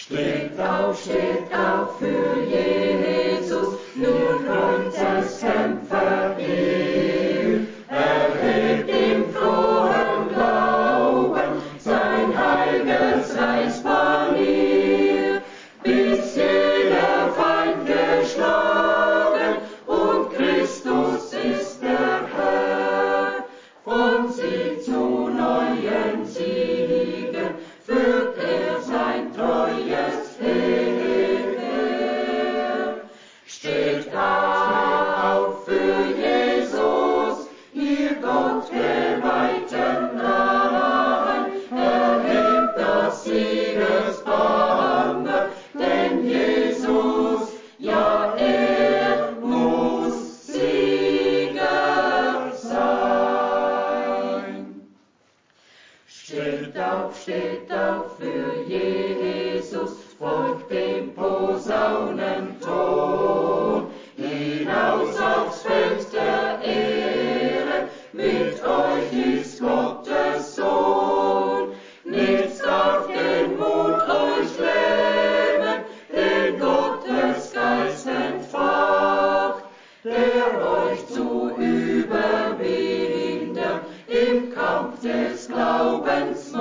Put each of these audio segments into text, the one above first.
Steht auf für Jesus, nur Kreuzes Kämpfer ihr. Erhebt im frohen Glauben sein heiliges Reichspanier, bis jeder Feind geschlagen und Christus ist der Herr. Von Sieg zu neuen Siegen führt er sein treues Heer. Steht auf für Jesus, ihr Gott geweihten Reich, erhebt das Siegesbanner, denn Jesus, ja, er muss Sieger sein. Steht auf für Jesus, folgt dem Posaunenton, hinaus aufs Feld der Ehre, mit euch ist Gottes Sohn. Nichts darf den Mut euch lähmen, den Gottes Geist entfacht, der euch zu überwinden im Kampf des Glaubens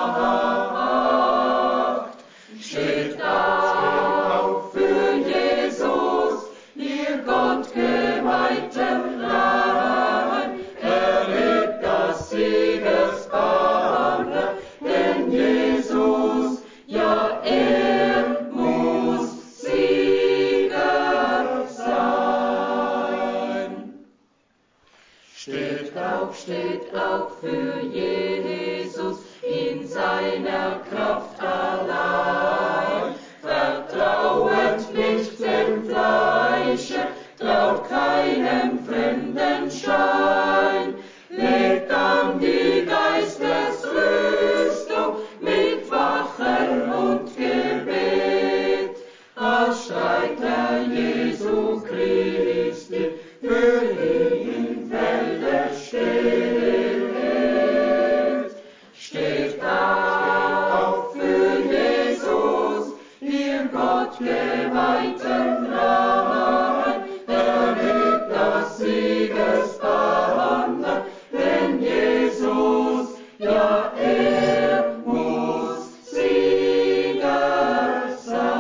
macht. Steht auf für Jesus, ihr Gott geweihten Reich, erhebt das Siegesbanner, denn Jesus, ja, er muss Sieger sein. Steht auf für Jesus, in seiner Kraft allein. Vertrauet nicht dem Fleische, traut keinem fremden Schein. Legt an die Geistesrüstung mit Wachen und Gebet, als Streiter Jesu Christi für ihn im Felde steht. Steht auf für Jesus, ihr Gott geweihten Reich, erhebt das Siegesbanner, denn Jesus, ja, er muss Sieger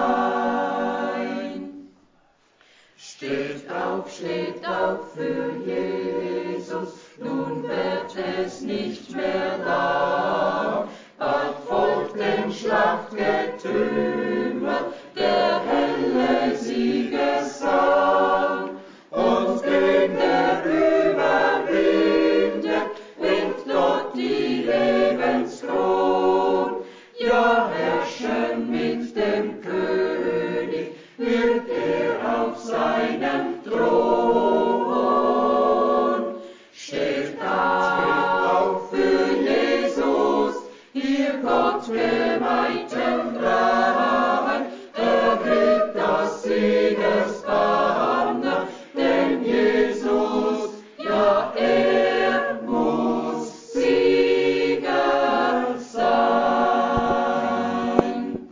sein. Steht auf für Jesus, nun wird es nicht mehr lang, bald folgt dem Schlachtgetümmel der helle Siegesang, und den der überwindet, winkt Gott die Lebenskron. Ja, herrschen mit dem König wird er auf seinem Thron. Steht auf für Jesus, ihr Gott geweihten Reich, erhebt das Siegesbanner, denn Jesus, ja, er muss Sieger sein.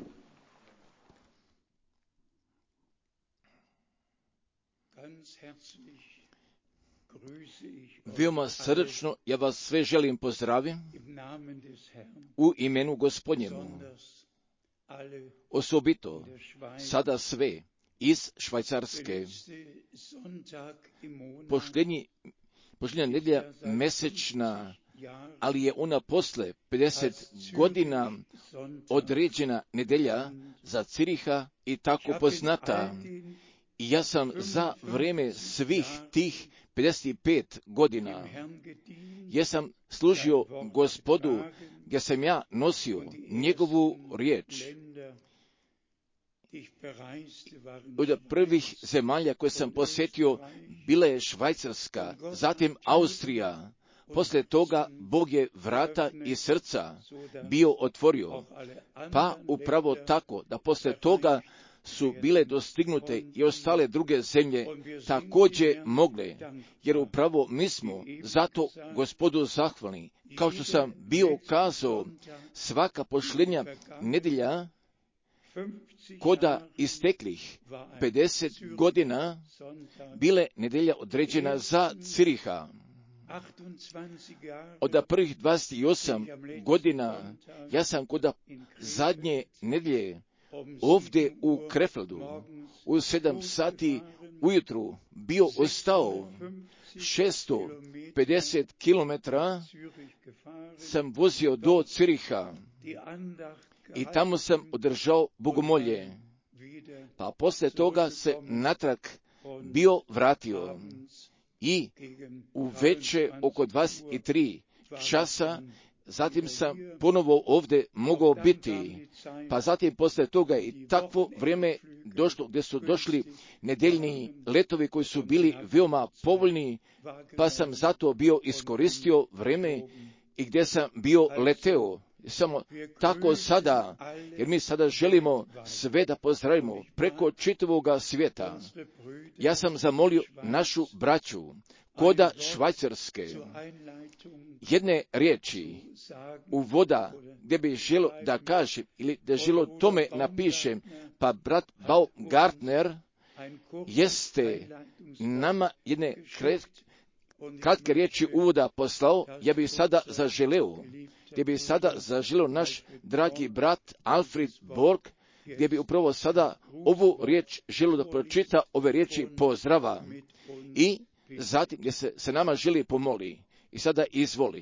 Veoma srdačno ja vas sve želim pozdraviti u imenu Gospodnjemu. Osobito sada sve iz Švajcarske. Posljednja nedjelja mesečna, ali je ona posle 50 godina određena nedjelja za Ciriha i tako poznata. I ja sam za vrijeme svih tih 55 godina, ja sam služio Gospodu, gdje sam ja nosio njegovu riječ. Od prvih zemalja koje sam posjetio bila je Švajcarska, zatim Austrija. Poslije toga Bog je vrata i srca bio otvorio. Pa upravo tako da poslije toga su bile dostignute i ostale druge zemlje također mogle, jer upravo mi smo zato Gospodu zahvalni. Kao što sam bio kazao, svaka posljednja nedjelja koda isteklih 50 godina bile nedelja određena za Ciriha. Od prvih 28 godina ja sam koda zadnje nedelje ovdje u Krefeldu u 7 sati ujutru bio ostao 650 kilometara sam vozio do Ciriha i tamo sam održao bogomolje. Pa poslije toga se natrag bio vratio i u veče oko 23 časa zatim sam ponovo ovdje mogao biti, pa zatim poslije toga i takvo vrijeme došlo gdje su došli nedeljni letovi koji su bili veoma povoljni, pa sam zato bio iskoristio vrijeme i gdje sam bio leteo. Samo tako sada, jer mi sada želimo sve da pozdravimo preko čitavoga svijeta. Ja sam zamolio našu braću koda Švajcarske jedne riječi uvoda gdje bi želo da kažem ili da želo tome napišem, pa brat Baumgartner jeste nama jedne kratke riječi uvoda poslao, ja bih sada zaželeo, gdje bi sada zaželeo naš dragi brat Alfred Borg, gdje bi upravo sada ovu riječ želio da pročita ove riječi pozdrava i zatim gdje se nama želi pomoli. I sada izvoli.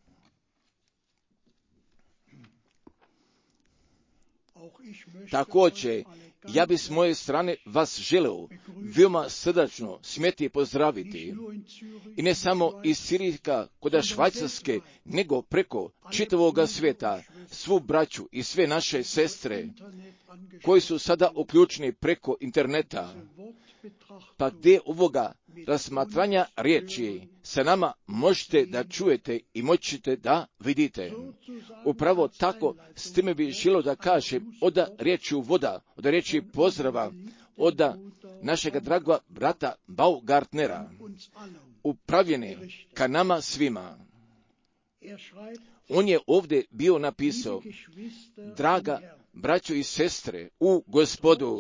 Također, ja bi s moje strane vas želeo veoma srdačno smjeti pozdraviti. I ne samo iz Ciriha koda Švajcarske, nego preko čitavoga svijeta, svu braću i sve naše sestre koji su sada uključeni preko interneta. Pa gdje ovoga razmatranja riječi sa nama možete da čujete i moćete da vidite. Upravo tako s time bi želio da kažem od riječi uvoda, od riječi pozdrava, od našega dragoga brata Baumgartnera, upravljene ka nama svima. On je ovdje bio napisao: draga braćo i sestre u Gospodu,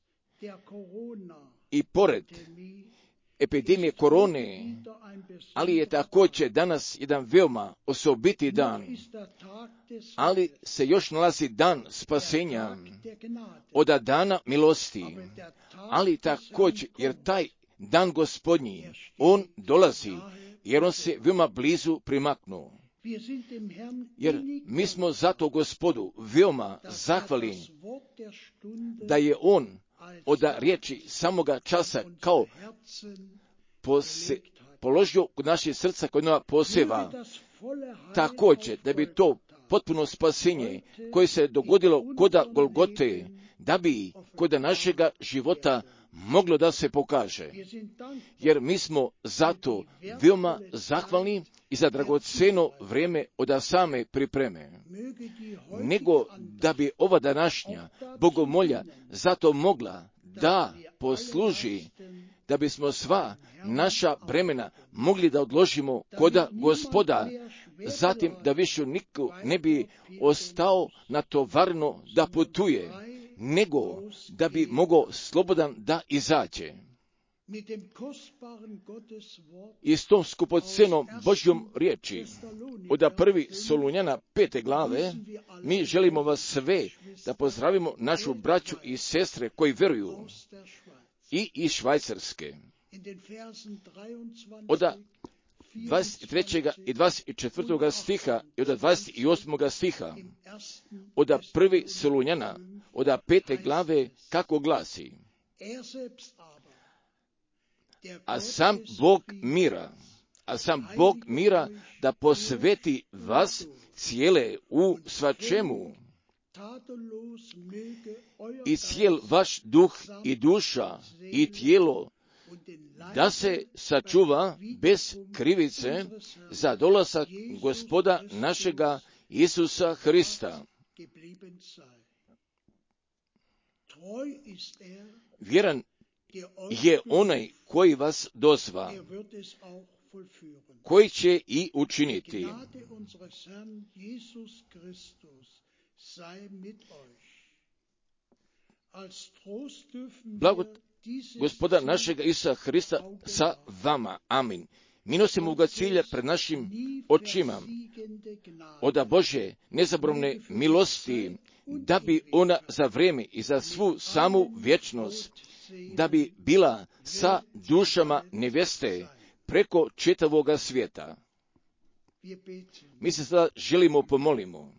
i pored epidemije korone, ali je također danas jedan veoma osobiti dan, ali se još nalazi dan spasenja, od dana milosti, ali također jer taj dan Gospodnji, on dolazi, jer on se veoma blizu primaknuo. Jer mi smo zato Gospodu veoma zahvalni da je on od riječi samoga časa kao položio kod naših srca kod nova poseva. Također da bi to potpuno spasenje koje se dogodilo koda Golgote, da bi koda našega života moglo da se pokaže. Jer mi smo zato veoma zahvalni i za dragoceno vrijeme od same pripreme. Nego da bi ova današnja bogomolja zato mogla da posluži, da bismo sva naša bremena mogli da odložimo koda Gospoda, zatim da više niko ne bi ostao natovarno da putuje, nego da bi mogao slobodan da izađe. I s tom skupocenom Božjom riječi od 1. Solunjana 5. glave mi želimo vas sve da pozdravimo našu braću i sestre koji vjeruju i iz Švajcarske. Od 23. i 24. stiha i od 28. stiha od 1. Solunjana od 5. glave kako glasi: a sam Bog mira da posveti vas cijele u svačemu i cijel vaš duh i duša i tijelo da se sačuva bez krivice za dolazak Gospoda našega Isusa Hrista. Vjeran je onaj koji vas dozva, koji će i učiniti. Blagot Gospoda našega Isusa Hrista sa vama. Amin. Mi nosimo ga cilja pred našim očima oda Bože nezabromne milosti, da bi ona za vrijeme i za svu samu vječnost, da bi bila sa dušama nevjeste preko čitavoga svijeta. Mi se sada želimo pomolimo.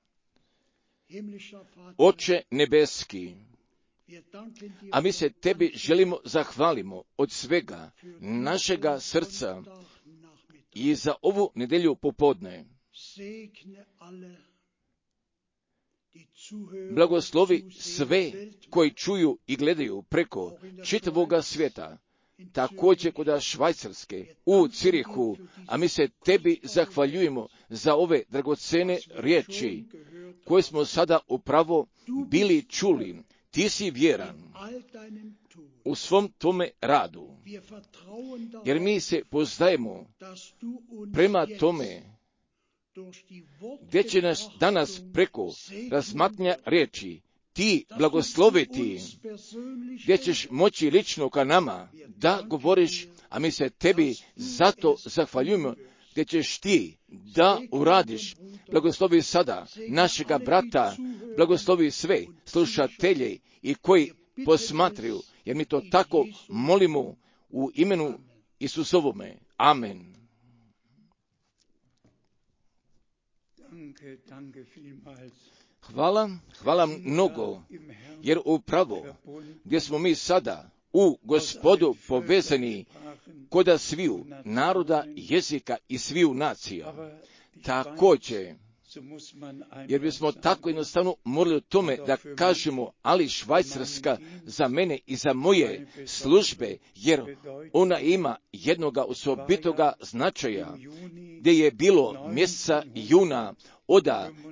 Oče nebeski, a mi se tebi želimo zahvalimo od svega našega srca i za ovu nedjelju popodne. Blagoslovi sve koji čuju i gledaju preko čitavoga svijeta, također kod Švajcarske, u Cirihu, a mi se tebi zahvaljujemo za ove dragocene riječi koje smo sada upravo bili čuli. Ti si vjeran u svom tome radu, jer mi se poznajemo prema tome gdje će nas danas preko razmatranja riječi ti blagosloviti, gdje ćeš moći lično ka nama da govoriš, a mi se tebi zato zahvaljujemo, gdje ćeš ti da uradiš. Blagoslovi sada našega brata, blagoslovi sve slušatelje i koji posmatraju, jer mi to tako molimo u imenu Isusovome. Amen. Hvala mnogo, jer upravo gdje smo mi sada u Gospodu povezani koda sviju naroda, jezika i sviju nacija. Također, jer bismo tako jednostavno morali o tome da kažemo, ali Švajcarska za mene i za moje službe, jer ona ima jednoga osobitoga značaja, gdje je bilo mjeseca juna od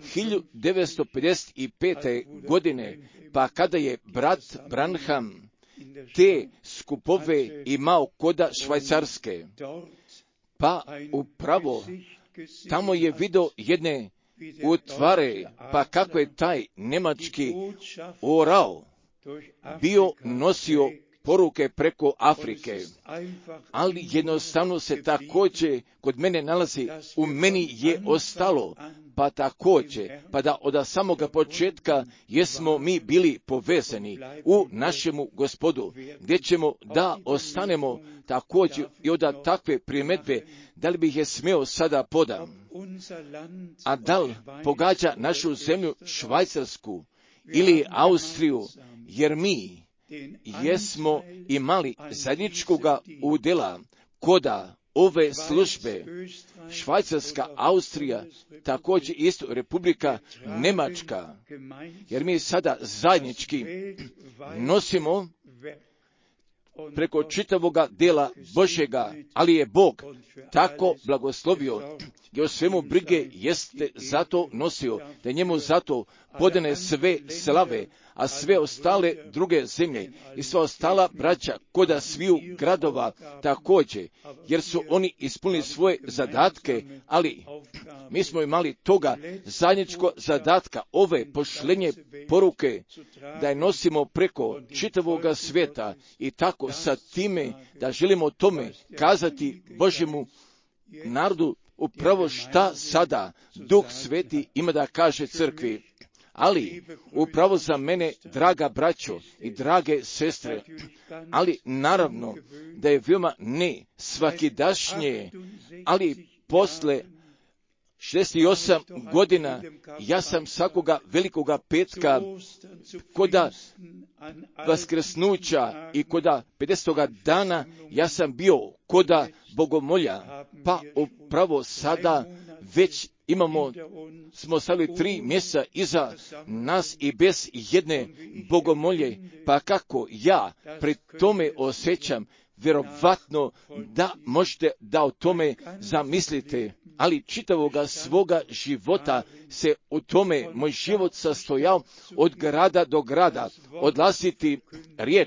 1955. godine, pa kada je brat Branham te skupove imao koda Švajcarske, pa upravo tamo je video jedne utvare, pa kako je taj njemački orao bio nosio poruke preko Afrike, ali jednostavno se također kod mene nalazi, u meni je ostalo, pa također, pa da od samoga početka jesmo mi bili povezani u našemu Gospodu, gdje ćemo da ostanemo također i od takve primjedbe, da li bih je smio sada podam, a da li pogađa našu zemlju Švajcarsku ili Austriju, jer mi jesmo imali zajedničkoga udjela koda ove službe. Švajcarska, Austrija, također isto Republika Njemačka, jer mi sada zajednički nosimo preko čitavoga dela Božjega, ali je Bog tako blagoslovio i o svemu brige jeste zato nosio, da njemu zato podane sve slave, a sve ostale druge zemlje i sva ostala braća koda sviju gradova također, jer su oni ispunili svoje zadatke, ali mi smo imali toga zajedničko zadatka, ove pošlenje poruke, da je nosimo preko čitavoga svijeta i tako sa time da želimo o tome kazati Božjemu narodu upravo šta sada Duh Sveti ima da kaže crkvi. Ali upravo za mene, draga braćo i drage sestre, ali naravno da je veoma ne svakidašnje, ali posle 68 godina ja sam svakoga velikoga petka koda Vaskrsnuća i koda 50. dana ja sam bio koda Bogomolja, pa upravo sada već smo stali 3 mjeseca iza nas i bez jedne bogomolje, pa kako ja pri tome osjećam, vjerovatno da možete da o tome zamislite, ali čitavoga svoga života se u tome moj život sastojao od grada do grada, odlasiti riječ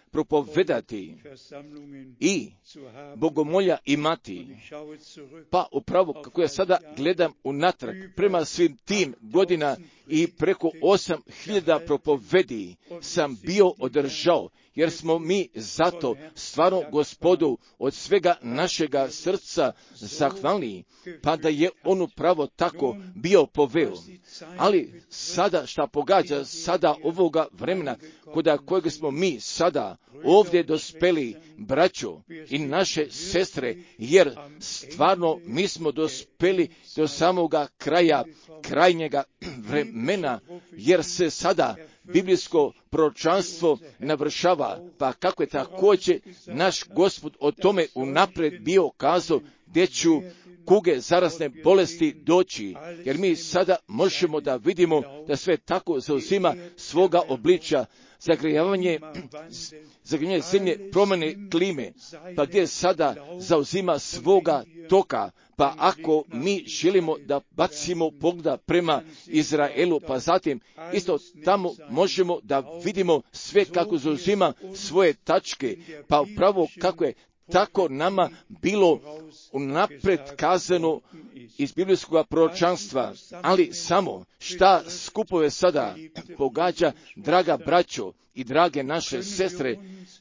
propovedati i bogomolja imati. Pa upravo kako ja sada gledam unatrag prema svim tim godina i preko 8.000 propovedi sam bio održao, jer smo mi zato stvarno Gospodu od svega našega srca zahvalni, pa da je on upravo tako bio poveo. Ali sada šta pogađa sada ovoga vremena, kod kojeg smo mi sada ovdje dospeli, braćo i naše sestre, jer stvarno mi smo dospeli do samoga kraja, krajnjega vremena, jer se sada biblijsko proročanstvo navršava, pa kako je također naš Gospod o tome unaprijed bio kazao, gdje ću kuge zarazne bolesti doći, jer mi sada možemo da vidimo da sve tako zauzima svoga obličja, zagrijavanje zemlje, promjene klime, pa gdje sada zauzima svoga toka. Pa ako mi želimo da bacimo pogleda prema Izraelu, pa zatim isto tamo možemo da vidimo sve kako zauzima svoje tačke, pa upravo kako je tako nama bilo unaprijed kazano iz biblijskog proročanstva. Ali samo šta skupove sada pogađa, draga braćo i drage naše sestre,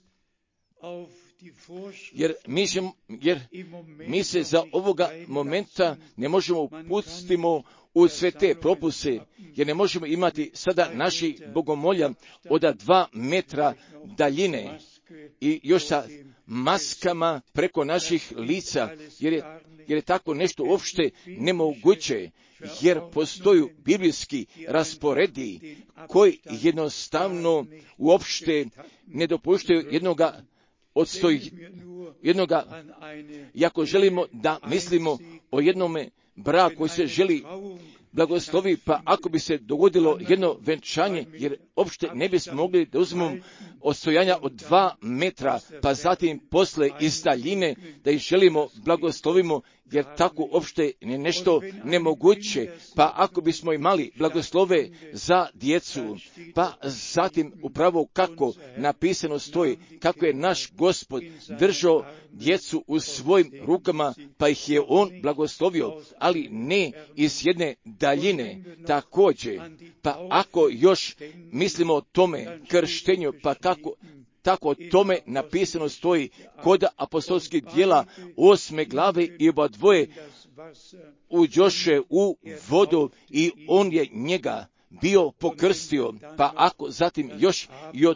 jer mi se za ovoga momenta ne možemo upustimo u sve te propuse, jer ne možemo imati sada naših bogomolja od 2 metra daljine i još sa maskama preko naših lica, jer je tako nešto uopšte nemoguće, jer postoju biblijski rasporedi koji jednostavno uopšte ne dopuštaju jednoga i ako želimo da mislimo o jednome braku koji se želi blagoslovi, pa ako bi se dogodilo jedno venčanje, jer uopšte ne bismo mogli da uzmemo odstojanja od 2 metra, pa zatim posle iz daljine da ih želimo blagoslovimo, jer tako uopšte je nešto nemoguće. Pa ako bismo imali blagoslove za djecu, pa zatim upravo kako napisano stoji, kako je naš Gospod držao djecu u svojim rukama, pa ih je on blagoslovio, ali ne iz jedne daljine. Također, pa ako još mislimo o tome krštenju, pa tako o tome napisano stoji kod apostolskih djela 8. glave i oba dvoje uđoše u vodu i on je njega bio pokrstio. Pa ako zatim još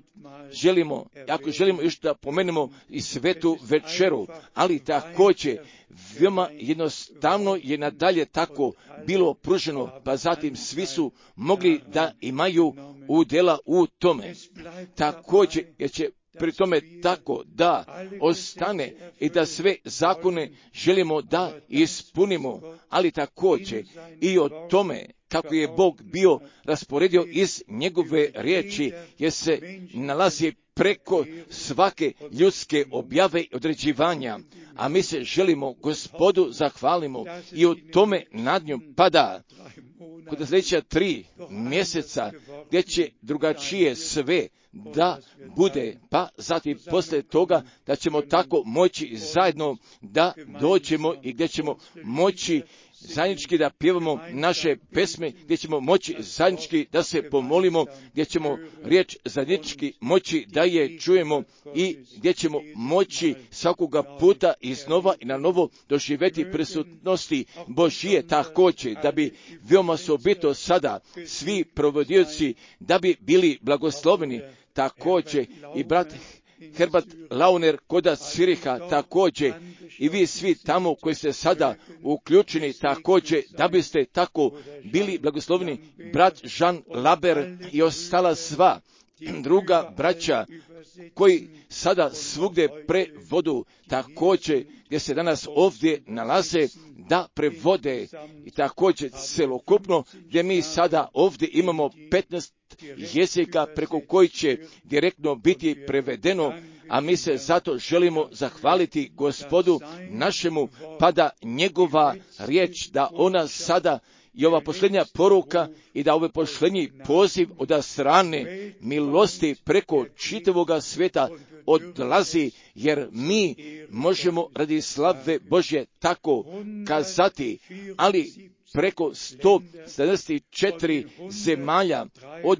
ako želimo još da pomenemo i svetu večeru, ali također veoma jednostavno je nadalje tako bilo pruženo, pa zatim svi su mogli da imaju udjela u tome. Također jer će pri tome tako da ostane i da sve zakone želimo da ispunimo, ali također i o tome kako je Bog bio rasporedio iz njegove riječi, jer se nalazi preko svake ljudske objave i određivanja, a mi se želimo Gospodu zahvalimo i u tome nad njom pada kod sljedeća 3 mjeseca gdje će drugačije sve da bude, pa zatim poslije toga da ćemo tako moći zajedno da dođemo i gdje ćemo moći zajednički da pjevamo naše pesme, gdje ćemo moći zajednički da se pomolimo, gdje ćemo riječ zajednički moći da je čujemo i gdje ćemo moći svakoga puta iznova i na novo doživjeti prisutnosti Božije, također da bi veoma osobito sada svi provodioci da bi bili blagosloveni, također i brat Herbert Launer koda Ciriha, također i vi svi tamo koji ste sada uključeni, također da biste tako bili blagosloveni, brat Jean Laber i ostala sva druga braća koji sada svugdje prevodu, također gdje se danas ovdje nalaze da prevode i također celokupno gdje mi sada ovdje imamo 15 jezika preko koji će direktno biti prevedeno, a mi se zato želimo zahvaliti Gospodu našemu, pa da njegova riječ, da ona sada i ova posljednja poruka i da ovaj posljednji poziv od strane milosti preko čitavoga svijeta odlazi, jer mi možemo radi slave Božje tako kazati, ali preko 174 zemalja, od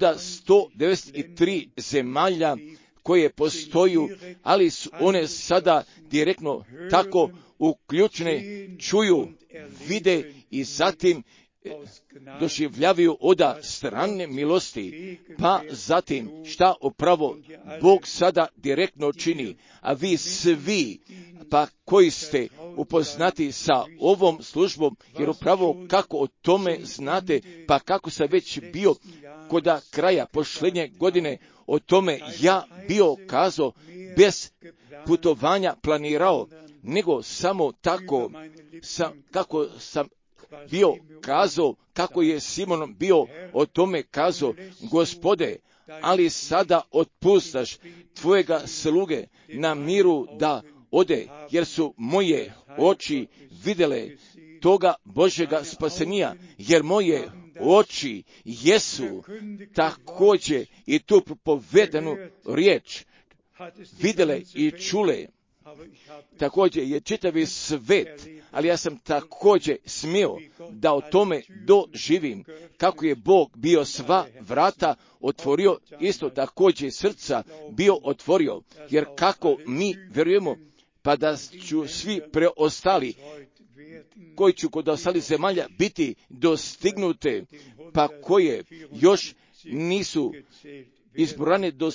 193 zemalja koje postoju, ali su one sada direktno tako uključene, čuju, vide i zatim doživljavaju od strane milosti, pa zatim šta upravo Bog sada direktno čini, a vi svi, pa koji ste upoznati sa ovom službom, jer upravo kako o tome znate, pa kako sam već bio kod kraja posljednje godine, o tome ja bio kazao bez putovanja planirao, nego samo tako, kako sam bio kazao, kako je Simonom bio o tome kazao, Gospode, ali sada otpustaš tvojega sluge na miru da ode, jer su moje oči vidjele toga Božjega spasenija, jer moje oči jesu također i tu propovedanu riječ vidjele i čule. Također je čitavi svet, ali ja sam također smio da o tome doživim, kako je Bog bio sva vrata otvorio, isto također srca bio otvorio, jer kako mi vjerujemo, pa da ću svi preostali, koji ću kod ostalih zemalja biti dostignute, pa koje još nisu izbrojane do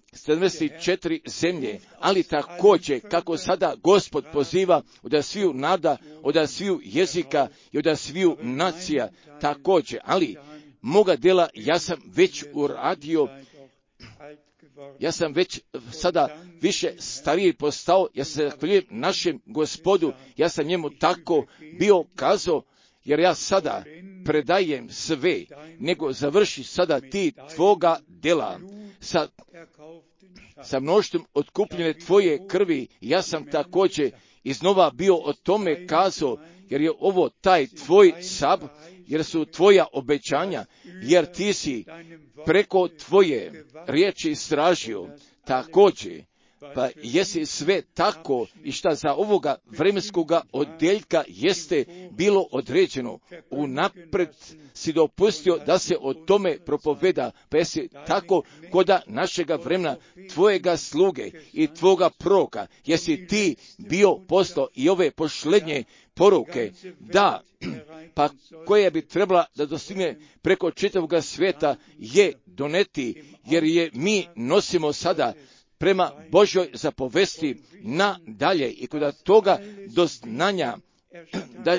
174 zemlje, ali također kako sada Gospod poziva od sviju naroda, od sviju jezika i od sviju nacija, također, ali moga djela ja sam već uradio, ja sam već sada više stariji postao, ja se zahvaljujem našem Gospodu, ja sam njemu tako bio kazao, jer ja sada predajem sve, nego završi sada ti tvoga djela sa mnoštvom otkupljene tvoje krvi. Ja sam također iznova bio o tome kazao, jer je ovo taj tvoj sab, jer su tvoja obećanja, jer ti si preko tvoje riječi istražio također, pa jesi sve tako i šta za ovoga vremenskoga odjeljka jeste bilo određeno. Unapred si dopustio da se o tome propoveda, pa jesi tako koda našega vremena tvojega sluge i tvoga proroka, jesi ti bio postao i ove posljednje poruke, da, pa koja bi trebala da dostigne preko čitavoga svijeta je doneti, jer je mi nosimo sada prema Božjoj zapovesti nadalje i kod toga doznanja da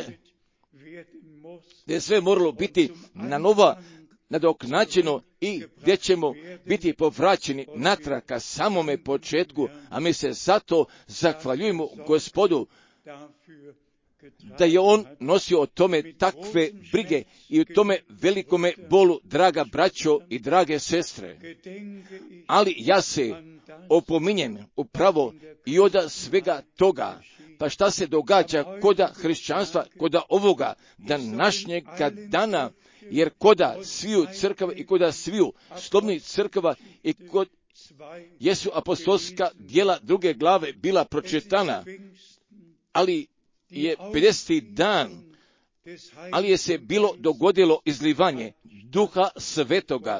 je sve moralo biti na nova nadoknađeno i gdje ćemo biti povraćeni natrag ka samome početku, a mi se zato zahvaljujemo Gospodu da je on nosio o tome takve brige i u tome velikome bolu, draga braćo i drage sestre. Ali ja se opominjem upravo i od svega toga, pa šta se događa koda hrišćanstva, koda ovoga današnjega dana, jer koda sviju crkava i koda sviju slobodnih crkava i kod jesu apostolska djela druge glave bila pročitana, ali je 50. dan, ali je se bilo dogodilo izlivanje Duha Svetoga,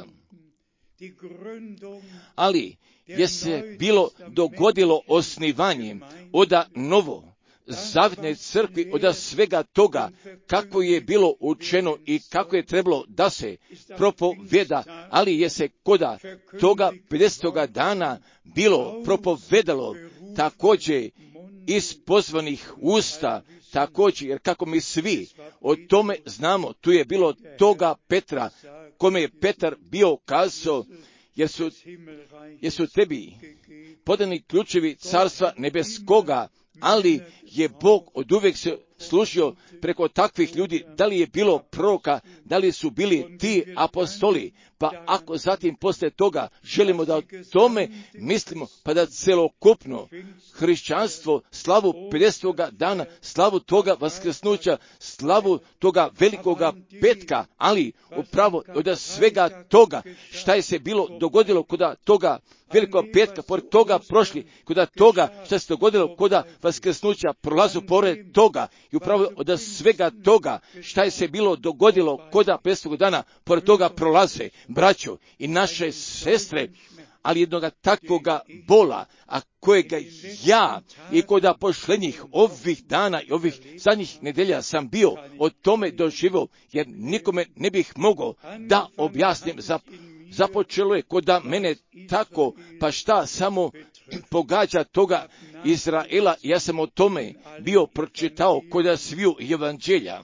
ali je se bilo dogodilo osnivanje od novo zavjetne crkvi, od svega toga kako je bilo učeno i kako je trebalo da se propoveda, ali je se koda toga 50. dana bilo propovedalo također iz pozvanih usta, također, jer kako mi svi o tome znamo, tu je bilo toga Petra, kome je Petar bio kazao, jer su tebi podani ključevi carstva nebeskoga, ali je Bog od uvijek se služio preko takvih ljudi, da li je bilo proroka, da li su bili ti apostoli, pa ako zatim poslije toga želimo da o tome mislimo, pa da celokupno hrišćanstvo, slavu 50. dana, slavu toga vaskrsnuća, slavu toga velikoga petka, ali upravo od svega toga šta je se bilo dogodilo kod toga velikog petka, pored toga prošli, kod toga šta se dogodilo kod vaskrsnuća, prolazu pored toga i upravo od svega toga šta je se bilo dogodilo kod 50. dana, pored toga prolaze braćo i naše sestre, ali jednoga takvoga bola, a kojega ja i kod posljednjih ovih dana i ovih zadnjih nedelja sam bio o tome doživio, jer nikome ne bih mogao da objasnim. Započelo je kod mene tako, pa šta samo pogađa toga Izraela, ja sam o tome bio pročitao kod sviju evanđelja.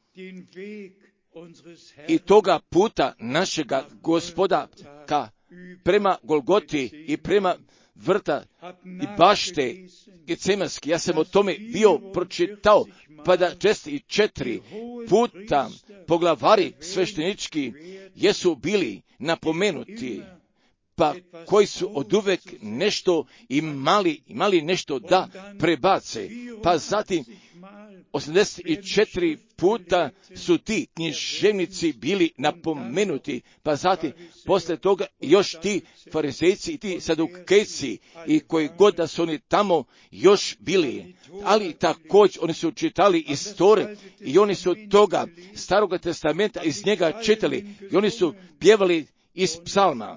I toga puta našega Gospoda prema Golgoti i prema vrta i bašte Getsemanski, ja sam o tome bio pročitao, pa da 4 puta poglavari sveštenički jesu bili napomenuti, pa koji su oduvek nešto imali nešto da prebace, pa zatim 84 puta su ti književnici bili napomenuti, pa zatim poslije toga još ti farizejci i ti sadukejci i koji god da su oni tamo još bili, ali također oni su čitali istorije i oni su toga Staroga testamenta iz njega čitali i oni su pjevali iz psalma.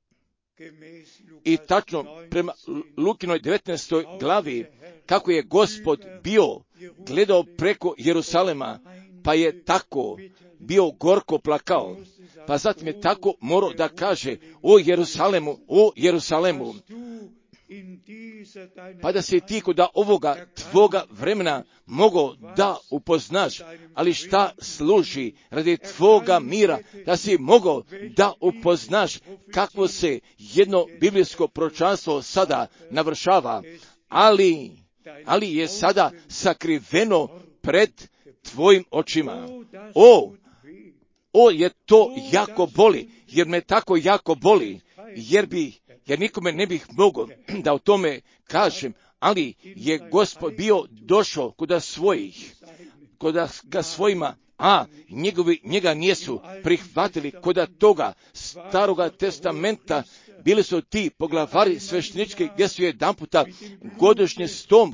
I tačno prema Lukinoj 19. glavi, kako je Gospod gledao preko Jerusalema, pa je tako bio gorko plakao, pa zatim je tako morao da kaže: o Jerusalemu, pa da si ti kod ovoga tvoga vremena mogao da upoznaš, ali šta služi radi tvoga mira, da si mogao da upoznaš kako se jedno biblijsko proročanstvo sada navršava, ali je sada sakriveno pred tvojim očima. Je to jako boli, jer me tako jako boli, jer nikome ne bih mogao da o tome kažem, ali je Gospod bio došao kod svojima, a njega nisu prihvatili. Kod toga Staroga testamenta bili su ti poglavari sveštenički, gdje su jedanputa godišnje s tom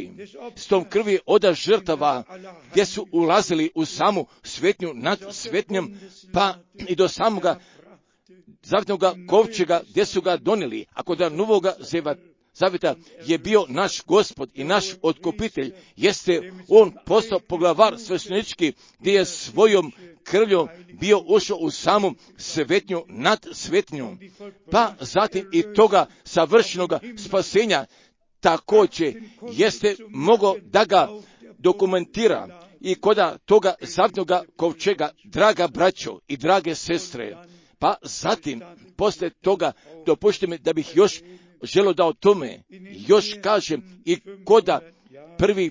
krvi od žrtava, gdje su ulazili u samu svetnju nad svetnjom, pa i do samoga zavjetnoga kovčega gdje su ga donijeli, a kod Novoga zavjeta je bio naš Gospod i naš otkupitelj, jeste on postao poglavar sveštenički, gdje je svojom krvljom bio ušao u samu svetnju nad svetnjom, pa zatim i toga savršenoga spasenja također jeste mogao da ga dokumentira i kod toga zavjetnoga kovčega, draga braćo i drage sestre. Pa zatim, poslije toga, dopušte mi da bih još želio da o tome još kažem i koda prvih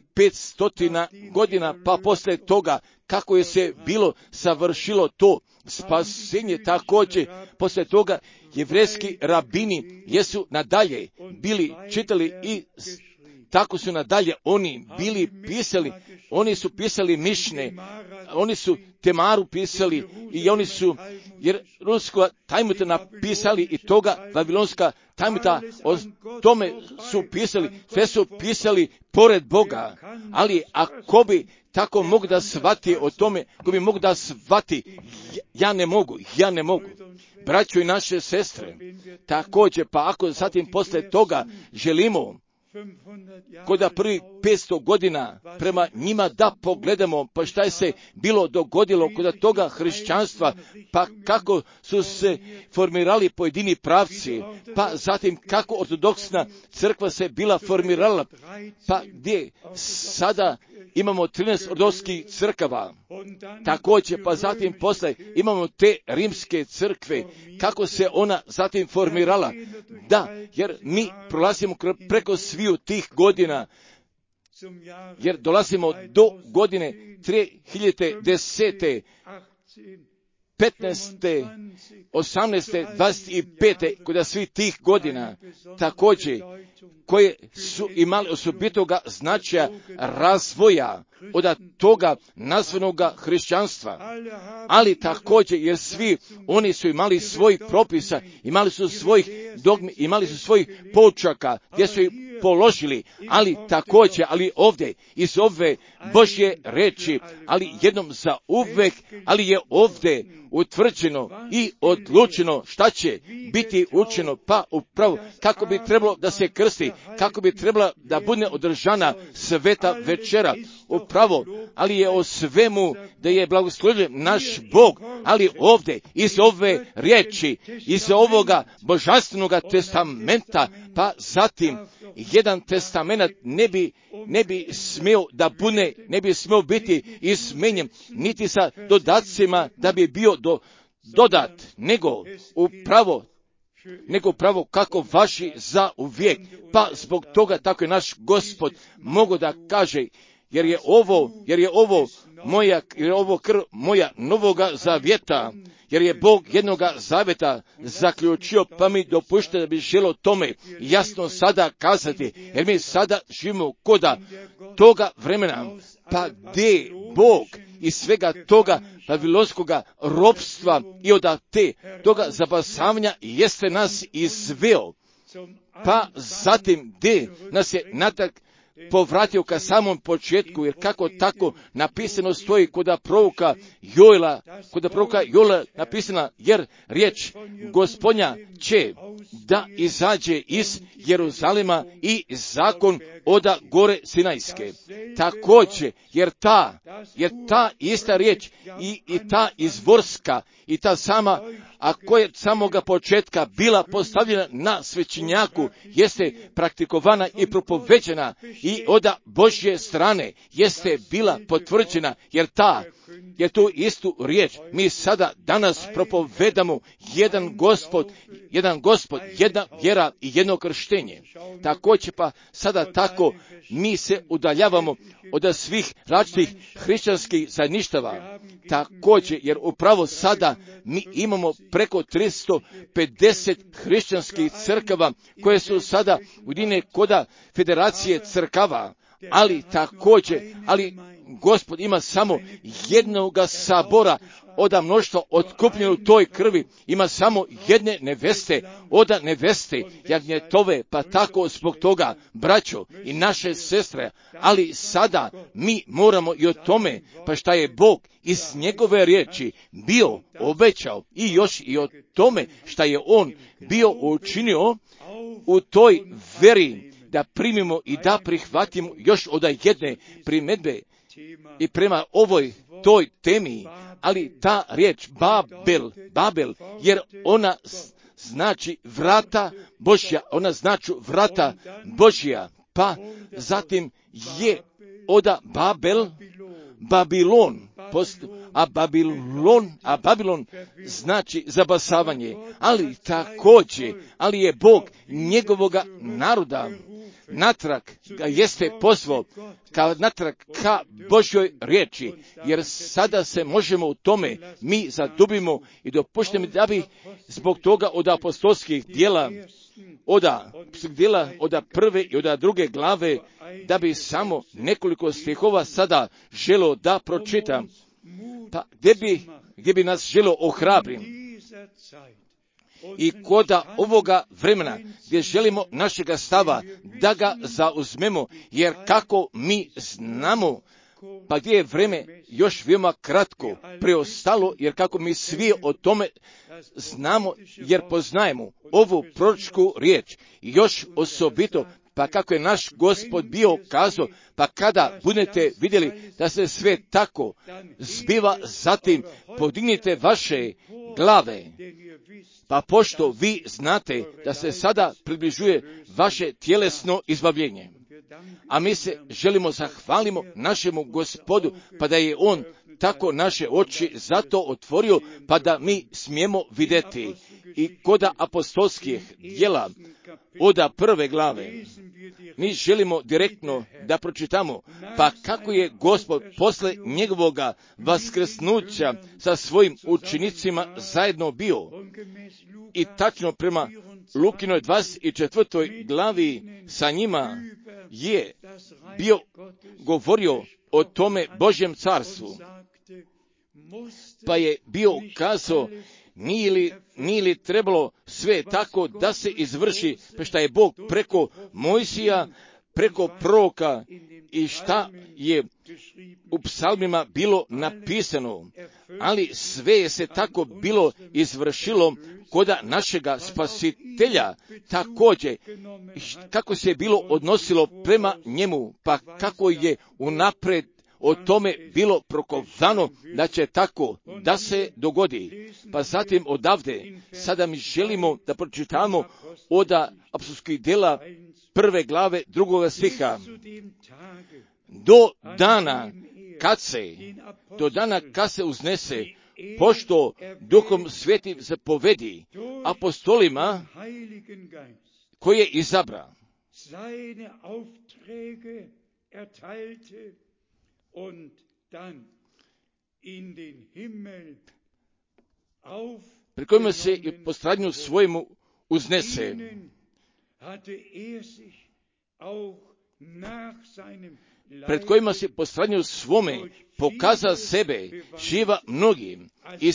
500 godina, pa poslije toga kako je se bilo savršilo to spasenje, također poslije toga jevrejski rabini jesu nadalje bili čitali i tako su nadalje oni bili pisali, oni su pisali Mišne, oni su Temaru pisali i oni su ruska Tajmuta napisali i toga Vavilonska Tajmuta, o tome su pisali, sve su pisali pored Boga, ali ako bi tako mogu da shvati o tome, ako bi mogu da shvati, ja ne mogu. Braćo i naše sestre, također, pa ako zatim poslije toga želimo kod prvih 500 godina prema njima da pogledamo, pa šta je se bilo dogodilo kod toga hrišćanstva, pa kako su se formirali pojedini pravci, pa zatim kako ortodoksna crkva se bila formirala, pa gdje sada imamo 13 ortodoskih crkava, također, pa zatim posle imamo te rimske crkve, kako se ona zatim formirala, da, jer mi prolazimo preko sviju tih godina, jer dolazimo do godine 2010. 15., 18., 25. kod svih tih godina također koje su imali osobitoga značaja razvoja od toga nazvanoga hrišćanstva, ali također jer svi oni su imali svojih propisa, imali su svojih dogmi, imali su svojih poučaka gdje su ih položili, ali također, ali ovdje iz ove Božje reči, ali jednom za uvek, ali je ovdje utvrđeno i odlučeno šta će biti učeno, pa upravo kako bi trebalo da se krsti, kako bi trebala da bude održana sveta večera, upravo, ali je o svemu da je blagoslovljen naš Bog, ali ovdje iz ove riječi, iz ovoga božanstvenoga testamenta, pa zatim jedan testament ne bi smio da bude, ne bi smio biti izmenjen, niti sa dodacima da bi bio dodat, nego upravo kako važi za uvijek. Pa zbog toga tako je naš Gospod mogo da kaže, jer je ovo krv moja novoga zavjeta, jer je Bog jednoga zavjeta zaključio, pa mi dopušte da bi želo tome jasno sada kazati, jer mi sada živimo koda toga vremena, pa gdje Bog iz svega toga babilonskoga ropstva i od toga zabasavanja jeste nas izveo, pa zatim gdje nas je natrag povratio ka samom početku, jer kako tako napisano stoji kod proroka Joela napisana, jer riječ Gospodnja će da izađe iz Jeruzalema i zakon oda gore Sinajske. Također, jer ta ista riječ i ta izvorska i ta sama, a koja je samoga početka bila postavljena na svećenjaku, jeste praktikovana i propoveđena i od Božje strane jeste bila potvrđena, jer tu istu riječ mi sada danas propovedamo jedan Gospod, jedna vjera i jedno krštenje. Također pa sada tako mi se udaljavamo od svih različitih hrišćanskih zajedništava. Također, jer upravo sada mi imamo preko 350 hrišćanskih crkava koje su sada ujedinjene koda Federacije crkava, ali također, Gospod ima samo jednoga sabora od mnoštva otkupljene u toj krvi, ima samo jedne neveste, od neveste jagnjetove, pa tako zbog toga, braćo i naše sestre, ali sada mi moramo i o tome, pa šta je Bog iz njegove riječi bio obećao i još i o tome šta je On bio učinio u toj veri, da primimo i da prihvatimo još od jedne primjedbe i prema ovoj toj temi, ali ta riječ Babel, jer ona znači vrata Božja, ona znači vrata Božja, pa zatim je od Babilon, a Babilon znači zabasavanje, ali također, ali je Bog njegovoga naroda natrag ga jeste pozvao natrag ka Božjoj riječi, jer sada se možemo u tome mi zadubimo i dopuštamo da bi zbog toga od apostolskih dijela, od prve i od druge glave, da bi samo nekoliko stihova sada želo da pročitam, pa gdje bi nas želo ohrabrim. I koda ovoga vremena gdje želimo našega stava da ga zauzmemo, jer kako mi znamo, pa gdje je vreme još veoma kratko preostalo, jer kako mi svi o tome znamo, jer poznajemo ovu proročku riječ, još osobito, pa kako je naš Gospod bio kazao, pa kada budete vidjeli da se sve tako zbiva, zatim podignite vaše glave, pa pošto vi znate da se sada približuje vaše tjelesno izbavljenje. A mi se želimo zahvalimo našemu Gospodu, pa da je On tako naše oči zato otvorio, pa da mi smijemo vidjeti. I koda apostolskih djela od prve glave, mi želimo direktno da pročitamo, pa kako je Gospod posle njegovoga vaskrsnuća sa svojim učenicima zajedno bio. I tačno prema Lukinoj 24. glavi sa njima je bio govorio o tome Božjem carstvu. Pa je bio kazao, nije li trebalo sve tako da se izvrši, pa šta je Bog preko Mojsija, preko proroka i šta je u psalmima bilo napisano, ali sve je se tako bilo izvršilo koda našega spasitelja, također kako se je bilo odnosilo prema njemu, pa kako je unapred o tome bilo prokovano da će tako da se dogodi. Pa zatim odavde, sada mi želimo da pročitamo od apostolskih djela 1. glave 2. stiha. Do dana kad se uznese, pošto Duhom Svetim zapovedi apostolima koje je izabra. Pri kojima se i po stranju svojemu uznese. Pred kojima se po stranju svome pokaza sebe živa mnogim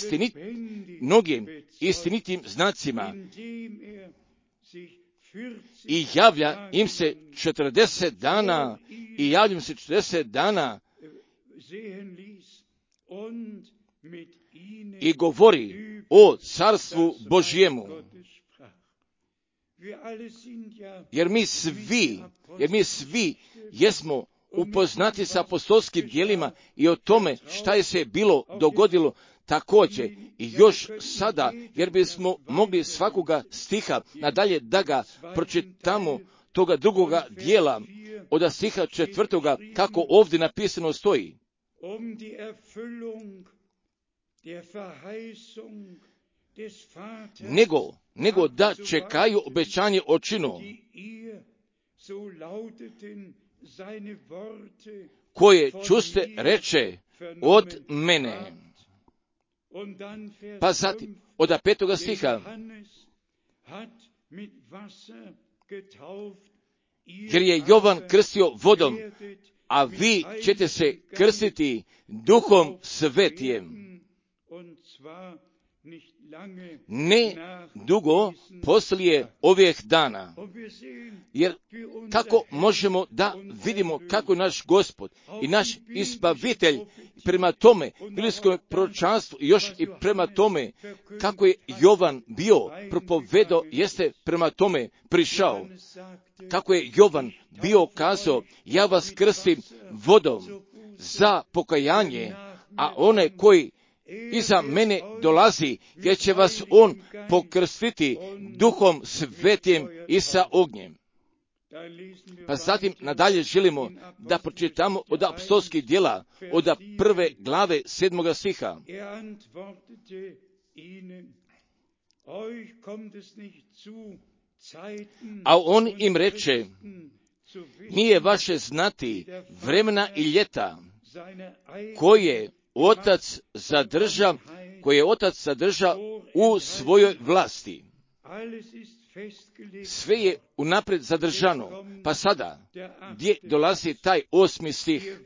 istinitim znacima i javlja im se 40 dana i govori o carstvu Božjemu. Jer mi svi jesmo upoznati sa apostolskim djelima i o tome šta je se bilo dogodilo također i još sada, jer bismo mogli svakoga stiha nadalje da ga pročitamo toga drugoga dijela od stiha 4. kako ovdje napisano stoji. Nego da čekaju obećanje očinu, koje čuste reče od mene. Pa zatim, od 5. stiha, jer je Jovan krstio vodom, a vi ćete se krstiti Duhom Svetijem. Ne dugo poslije ovih dana. Jer kako možemo da vidimo kako naš Gospod i naš Izbavitelj prema tome biblijskom proročanstvu i još i prema tome kako je Jovan bio propovedao, jeste prema tome prišao. Kako je Jovan bio kazao, ja vas krstim vodom za pokajanje, a onaj koji iza mene dolazi, jer će vas on pokrstiti Duhom Svetim i sa ognjem. Pa zatim nadalje želimo da pročitamo od apostolskih djela, od 1. glave 7. stiha. A on im reče, nije vaše znati vremena i ljeta koje Otac zadrža u svojoj vlasti. Sve je unaprijed zadržano. Pa sada, gdje dolazi taj 8. stih?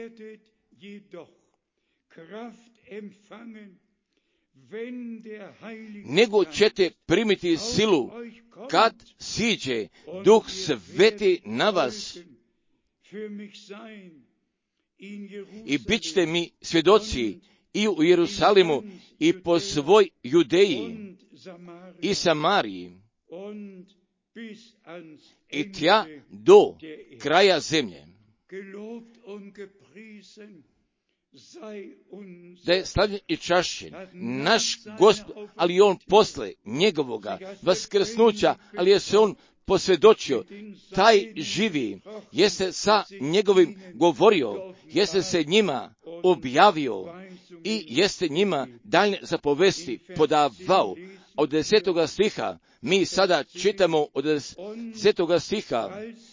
Nego ćete primiti silu kad siđe Duh Sveti na vas i bit ćete mi svjedoci i u Jerusalimu i po svoj Judeji i Samariji i tja do kraja zemlje. Da je slavljen i čašćen naš Gospod, ali on posle njegovoga vaskrsnuća, ali je se on posvjedočio, taj živi, jeste sa njegovim govorio, jeste se njima objavio i jeste njima daljne zapovesti podavao. od 10. stiha, mi sada čitamo od 10. stiha,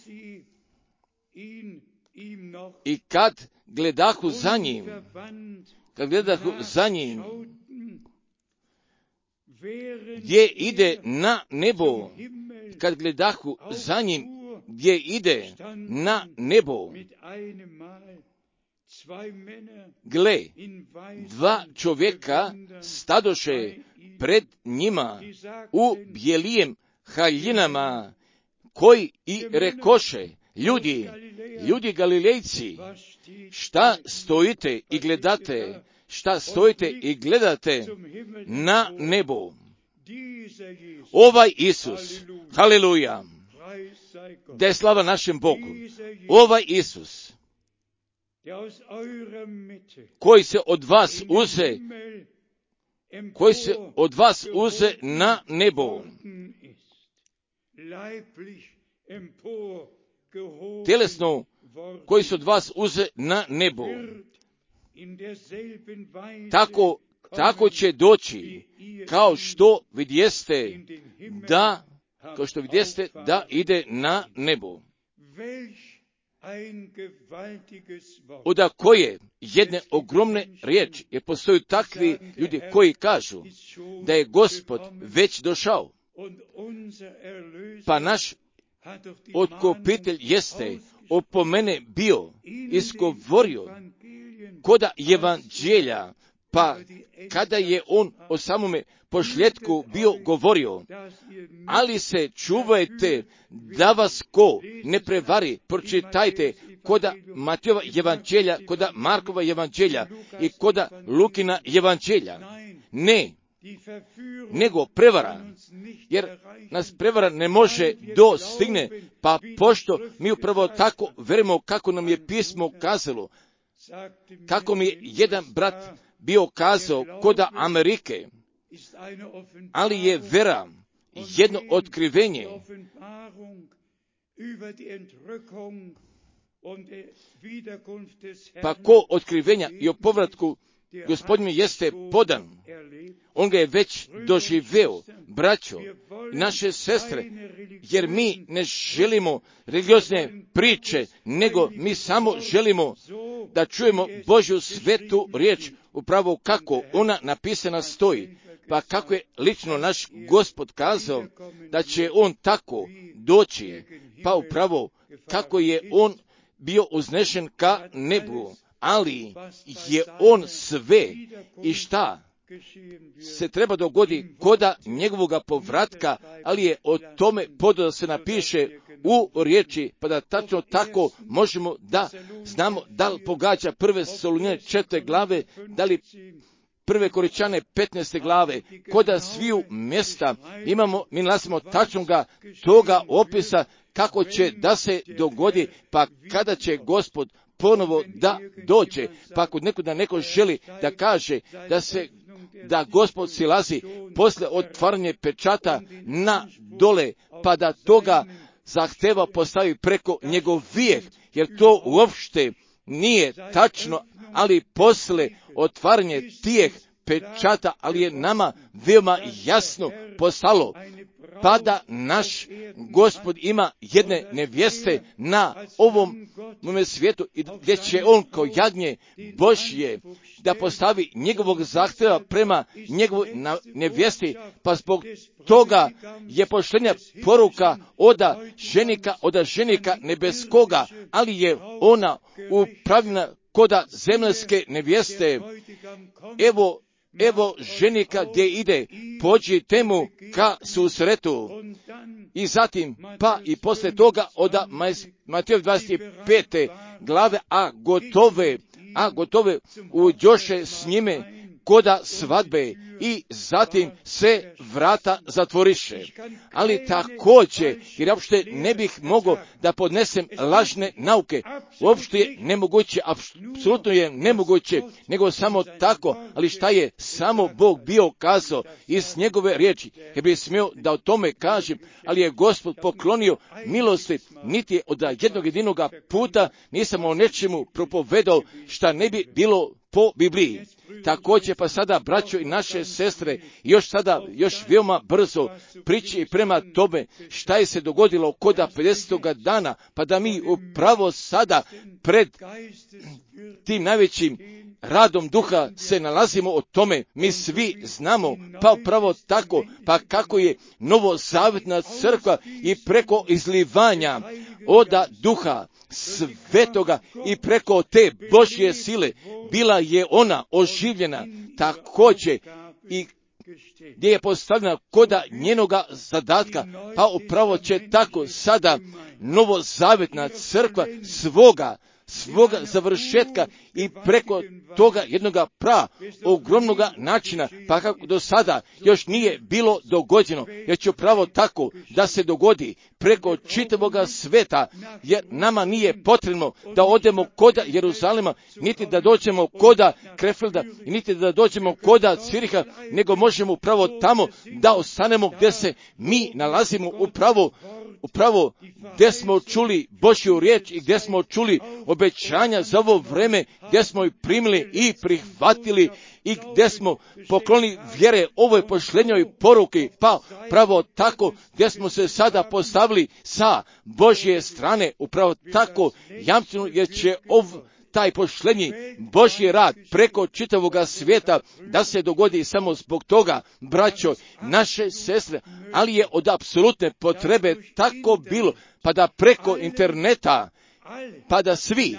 i kad gledahu za njim, gdje ide na nebo, kad gledahu za njim, gdje ide na nebo, gle, dva čovjeka stadoše pred njima u bijelijem haljinama, koji i rekoše, ljudi Galilejci, šta stojite i gledate na nebo? Ovaj Isus, haleluja, da je slava našem Bogu, ovaj Isus, koji se od vas uze na nebo, tjelesno, koji se od vas uze na nebo, tako će doći, kao što vidjeste da ide na nebo. Oda koje jedne ogromne riječi, jer postoju takvi ljudi koji kažu da je Gospod već došao, pa naš otkupitelj jeste opomene bio, izgovorio koda evanđelja, pa kada je on o samome pošljetku bio govorio, ali se čuvajte da vas ko ne prevari, pročitajte koda Matejova evanđelja, koda Markova evanđelja i koda Lukina evanđelja. Ne, nego prevara, jer nas prevara ne može dostigne, pa pošto mi upravo tako verimo kako nam je pismo kazalo, kako mi je jedan brat bio kazao koda Amerike, ali je vera jedno otkrivenje pa ko otkrivenja i o povratku Gospodinu jeste podan, on ga je već doživeo, braćo, naše sestre, jer mi ne želimo religiozne priče, nego mi samo želimo da čujemo Božju svetu riječ, upravo kako ona napisana stoji, pa kako je lično naš Gospod kazao da će on tako doći, pa upravo kako je on bio uznešen ka nebu, ali je on sve i šta se treba dogodi koda njegovoga povratka, ali je o tome podano se napiše u riječi, pa da tačno tako možemo da znamo da li pogađa 1. Solunjane 4. glave, da li 1. Korinćane 15. glave, koda sviju mjesta mi nalazimo tačnoga toga opisa kako će da se dogodi, pa kada će Gospod ponovo da dođe, pa ako neko želi da kaže da Gospod silazi posle otvaranja pečata na dole, pa da toga zahteva postavi preko njegov vijek, jer to uopšte nije tačno, ali posle otvaranja tijeh pečata, ali je nama veoma jasno postalo, pa da naš Gospod ima jedne nevjeste na ovom svijetu i gdje će on kao jagnje Božje da postavi njegovog zahtjeva prema njegovoj nevjesti, pa zbog toga je poštenja poruka od ženika nebeskoga, ali je ona upravljena koda zemljske nevjeste. Evo ženika gdje ide, pođite mu ka susretu. I zatim, pa i posle toga od Matejov 25. glave, a gotove uđoše s njime koda svadbe i zatim se vrata zatvoriše. Ali također, jer uopšte ne bih mogao da podnesem lažne nauke, uopšte je nemoguće, apsolutno je nemoguće, nego samo tako, ali šta je samo Bog bio kazao iz njegove riječi, jer bi smio da o tome kažem, ali je Gospod poklonio milosti, niti je od jednog jedinog puta nisam o nečemu propovedao šta ne bi bilo po Bibliji. Također pa sada, braćo i naše sestre, još veoma brzo priči prema tome šta je se dogodilo kod 50. dana, pa da mi upravo sada pred tim najvećim radom duha se nalazimo o tome. Mi svi znamo, pa upravo tako, pa kako je novozavjetna crkva i preko izlivanja oda duha svetoga i preko te Božje sile bila je ona oživljena također i gdje je postavljena koda njenoga zadatka, pa upravo će tako sada novozavjetna crkva svoga završetka i preko toga jednoga ogromnoga načina, pa kako do sada još nije bilo dogođeno, jer će upravo tako da se dogodi preko čitavoga sveta, jer nama nije potrebno da odemo koda Jeruzalema, niti da dođemo koda Krefelda, niti da dođemo koda Ciriha, nego možemo upravo tamo da ostanemo gdje se mi nalazimo upravo gdje smo čuli Božju riječ i gdje smo čuli obećanja za ovo vreme, gdje smo ih primili i prihvatili i gdje smo poklonili vjere ovoj pošljenjoj poruki, pa pravo tako gdje smo se sada postavili sa Božje strane, upravo tako jamčeno, jer će taj pošlenji Božji rad preko čitavoga svijeta da se dogodi samo zbog toga, braćo, naše sestre, ali je od apsolutne potrebe tako bilo, pa da preko interneta, pa da svi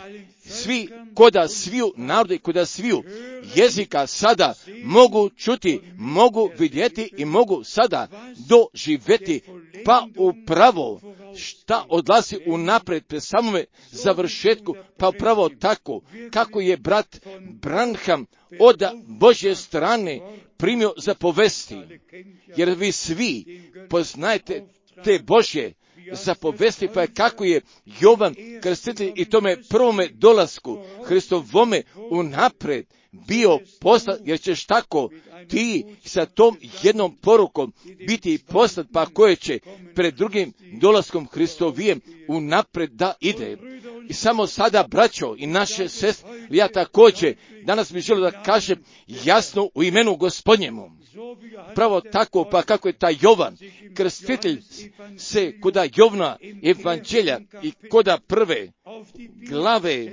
koda sviju narode i koda sviju jezika sada mogu čuti, mogu vidjeti i mogu sada doživjeti, pa upravo šta odlazi unapred pred samome završetku, pa upravo tako kako je brat Branham od Božje strane primio za povesti, jer vi svi poznajete te Božje zapovesti, pa je kako je Jovan Krstitelj i tome prvome dolasku Hristovome unapred bio poslat, jer ćeš tako ti sa tom jednom porukom biti poslat, pa koje će pred drugim dolaskom Hristovijem unapred da ide. I samo sada, braćo i naše sestre, ja također danas bih želio da kažem jasno u imenu Gospodnjemu. Pravo tako, pa kako je taj Jovan Krstitelj se koda Jovna evanđelja i koda prve glave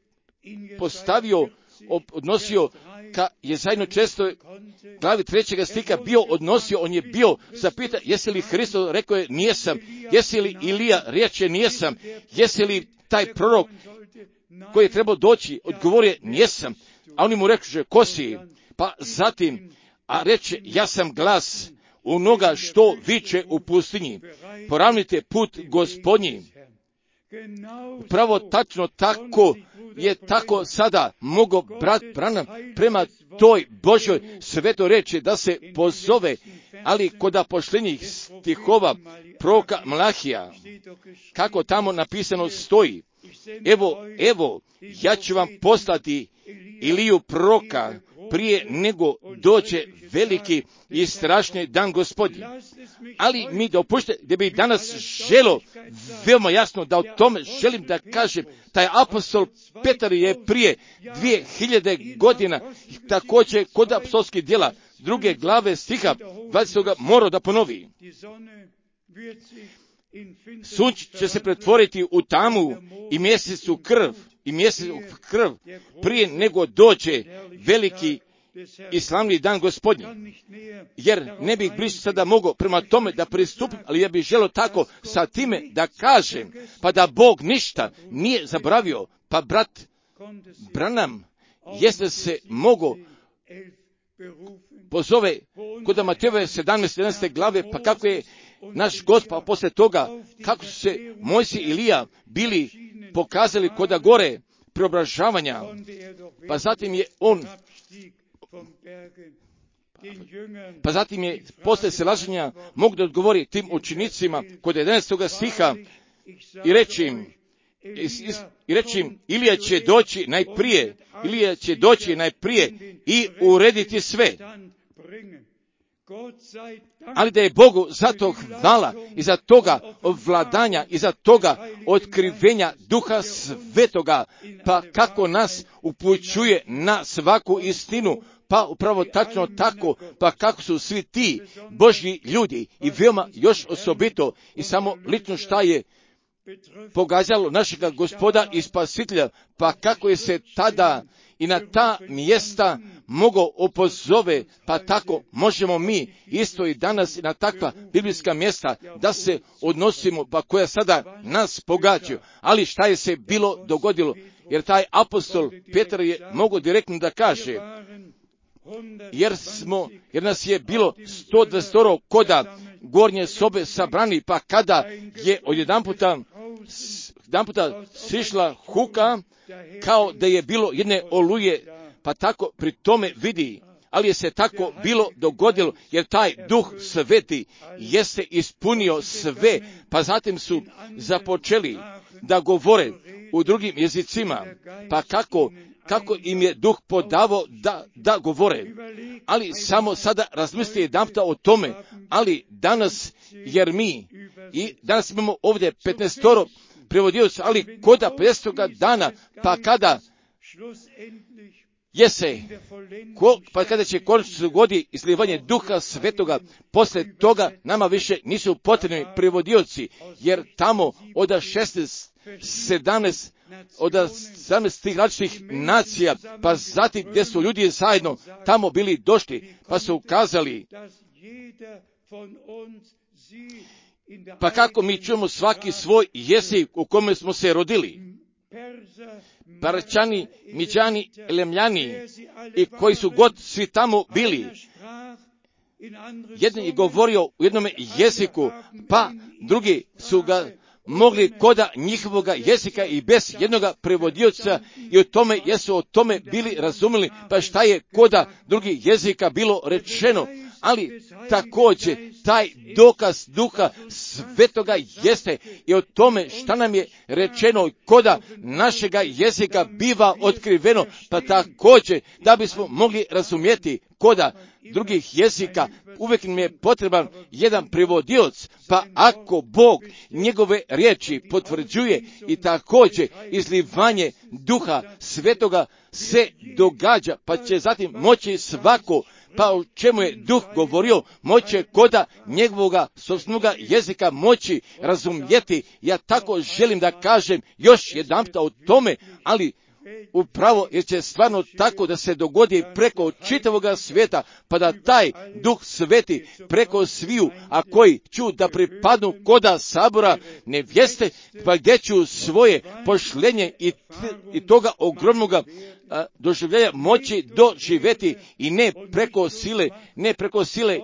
postavio, odnosio ka je zajedno često glavi 3. stiha bio odnosio, on je bio zapita, jesi li Hristos, rekao je nijesam, jesi li Ilija, reče nijesam, jesi li taj prorok koji je trebao doći, odgovorio je nijesam, a oni mu rekli, ko si? Pa zatim, a reče, ja sam glas onoga što viče u pustinji, poravnite put Gospodnji. Pravo tačno tako je tako sada mogao brat Branham prema toj Božoj svetoj reči da se pozove, ali kod pošljenjih stihova proroka Malahija, kako tamo napisano stoji, evo, ja ću vam poslati Iliju proroka prije nego dođe veliki i strašni dan Gospodnji. Ali mi dopušte da bi danas želo veoma jasno da o tome želim da kažem, taj apostol Petar je prije 2000 godina također kod apostolskih djela 2. glave stiha 20. morao da ponovi. Sunč će se pretvoriti u tamu i mjesec u krv, prije nego dođe veliki i slavni dan Gospodnji. Jer ne bih bliže sada mogao prema tome da pristupim, ali ja bih želio tako sa time da kažem, pa da Bog ništa nije zaboravio, pa brat Branham jeste se mogao pozove kod Matejove 17. glave, pa kako je naš Gospod poslije toga, kako su se Mojsije i Ilija bili pokazali kod gore preobražavanja, pa zatim je poslije silaženja mogu da odgovori tim učenicima kod 11. stiha i reći im, Ilija će doći najprije i urediti sve. Ali da je Bogu za to hvala i za toga ovladanja i za toga otkrivenja Duha Svetoga, pa kako nas upućuje na svaku istinu, pa upravo tačno tako, pa kako su svi ti Božji ljudi i veoma još osobito i samo lično šta je pogađalo našega Gospoda i Spasitelja, pa kako je se tada i na ta mjesta mogao opozove, pa tako možemo mi isto i danas na takva biblijska mjesta da se odnosimo, pa koja sada nas pogađaju. Ali šta je se bilo dogodilo? Jer taj apostol Petar je mogao direktno da kaže, jer nas je bilo 120 koda gornje sobe sabrani, pa kada je odjedanputa sišla huka, kao da je bilo jedne oluje, pa tako pri tome vidi, ali je se tako bilo dogodilo, jer taj Duh Sveti jeste ispunio sve, pa zatim su započeli da govore u drugim jezicima, pa kako im je Duh podavao da govore. Ali samo sada razmislite jedanputa o tome, ali danas, jer danas imamo ovdje 15 prevodioca, ali koda 50. dana, pa kada kada će konačno se dogoditi izlijevanje Duha Svetoga, poslije toga nama više nisu potrebni prevodioci, jer tamo od 17 tih različitih nacija, pa zatim gdje su ljudi zajedno tamo bili došli, pa su ukazali, pa kako mi čujemo svaki svoj jezik u kome smo se rodili. Parčani, Miđani, Elemljani i koji su god svi tamo bili. Jedan je govorio u jednom jeziku, pa drugi su ga mogli koda njihovoga jezika i bez jednoga prevodioca i jesu o tome bili razumjeli, pa šta je koda drugih jezika bilo rečeno. Ali također taj dokaz Duha Svetoga jeste i o tome šta nam je rečeno koda našega jezika biva otkriveno, pa također da bismo mogli razumjeti koda drugih jezika, uvijek nam je potreban jedan prevodioc, pa ako Bog njegove riječi potvrđuje i također izlivanje Duha Svetoga se događa, pa će zatim moći svako, pa o čemu je Duh govorio, moće koda njegovoga sopstvenoga jezika moći razumjeti. Ja tako želim da kažem još jedanputa o tome, ali upravo jer će stvarno tako da se dogodi preko čitavoga svijeta, pa da taj Duh Sveti preko sviju, a koji ću da pripadnu koda sabora nevjeste, pa gdje ću svoje pošlenje i toga ogromnoga doživljenja moći doživjeti i ne preko sile,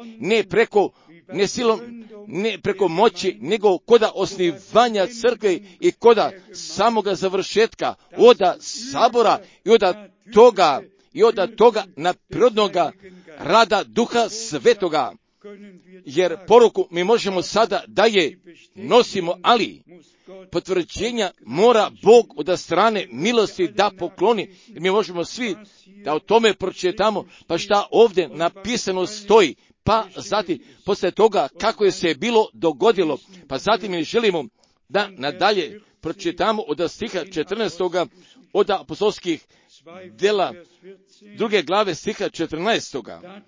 ne preko moći, nego koda osnivanja crkve i koda samoga završetka, oda sabora i oda toga naprirodnoga rada Duha Svetoga. Jer poruku mi možemo sada da je nosimo, ali potvrđenja mora Bog od strane milosti da pokloni. Mi možemo svi da o tome pročitamo, pa šta ovdje napisano stoji, pa zatim poslije toga kako je se bilo dogodilo, pa zatim mi želimo da nadalje pročitamo od stiha 14. od apostolskih djela 2. glave stiha 14.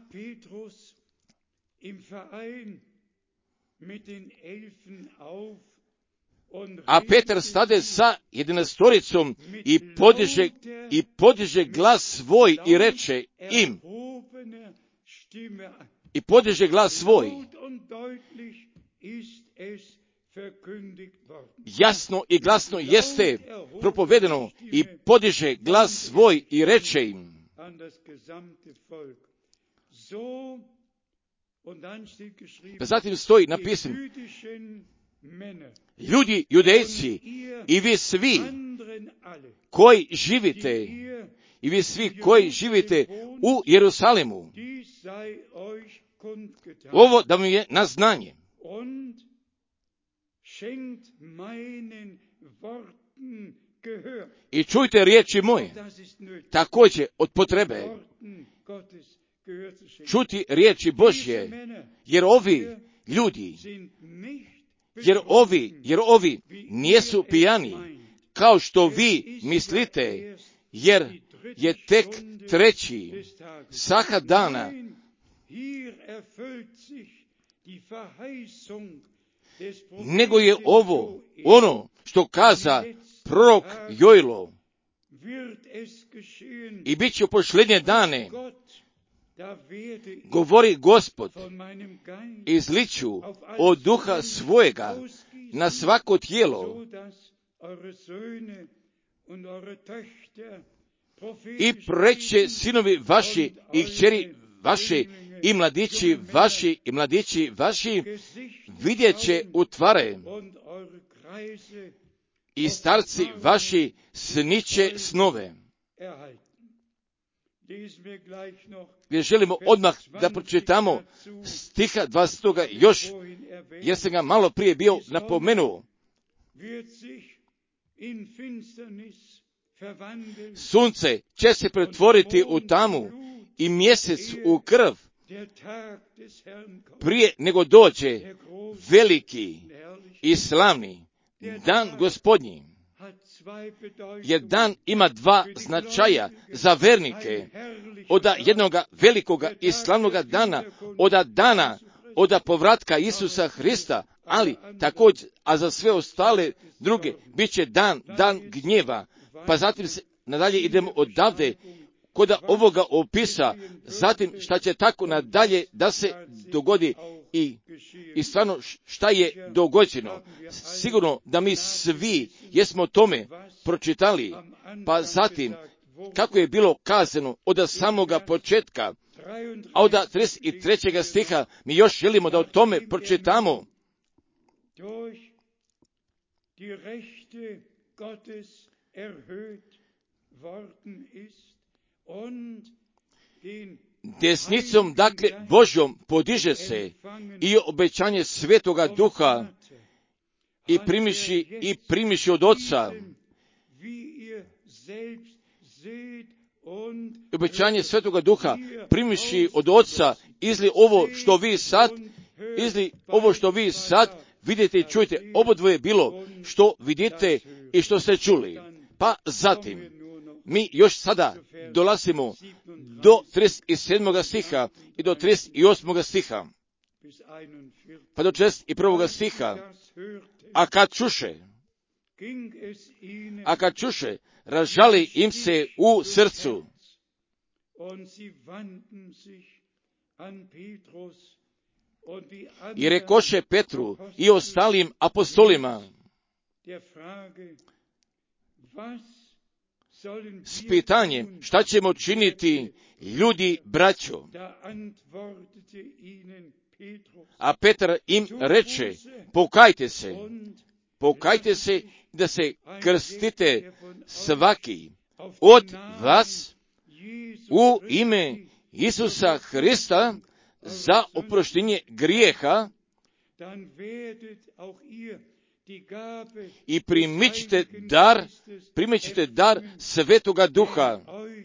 A Petar stade sa 11 i podiže glas svoj i reče im, i podiže glas svoj, jasno i glasno jeste propovedeno, i podiže glas svoj i reče im. Pa zatim stoji napisano, ljudi, judejci, i vi svi koji živite u Jerusalimu, ovo da mi je na znanje. I čujte riječi moje, također od potrebe. čuti riječi Božje, jer ovi ljudi, jer ovi nisu pijani, kao što vi mislite, jer je tek treći saha dana. Nego je ovo ono što kaza prorok Jojlo. I bit će u posljednje dane, govori Gospod, izliću od duha svojega na svako tijelo i preće sinovi vaši i kćeri vaše i mladići vaši vidjet će u tvare i starci vaši sniće snove. Gdje želimo odmah da pročitamo stiha 20. još, jer sam ga malo prije bio napomenuo. Sunce će se pretvoriti u tamu i mjesec u krv, prije nego dođe veliki i slavni dan Gospodnji. Jer dan ima dva značaja za vernike, od jednoga velikoga i slavnoga dana, od povratka Isusa Hrista, ali također, a za sve ostale druge, bit će dan gnjeva. Pa zatim nadalje idemo odavde, kod ovoga opisa, zatim šta će tako nadalje da se dogodi i stvarno šta je dogođeno. Sigurno da mi svi jesmo tome pročitali, pa zatim kako je bilo kazano od samoga početka, a od 33. stiha mi još želimo da o tome pročitamo. Desnicom, dakle, Božjom podiže se i obećanje Svetoga Duha i primiši od Oca. Obećanje Svetoga Duha primiši od Oca, izli ovo što vi sad vidite i čujete, obodvoje bilo što vidite i što ste čuli. Pa zatim, mi još sada dolazimo do 37. stiha i do 38. stiha, pa do 41. stiha. A kad čuše, razžali im se u srcu. I rekoše Petru i ostalim apostolima, s pitanjem šta ćemo činiti, ljudi braćo. A Petar im reče, pokajte se da se krstite svaki od vas u ime Isusa Hrista za oproštenje grijeha i primićete dar Svetoga Duha,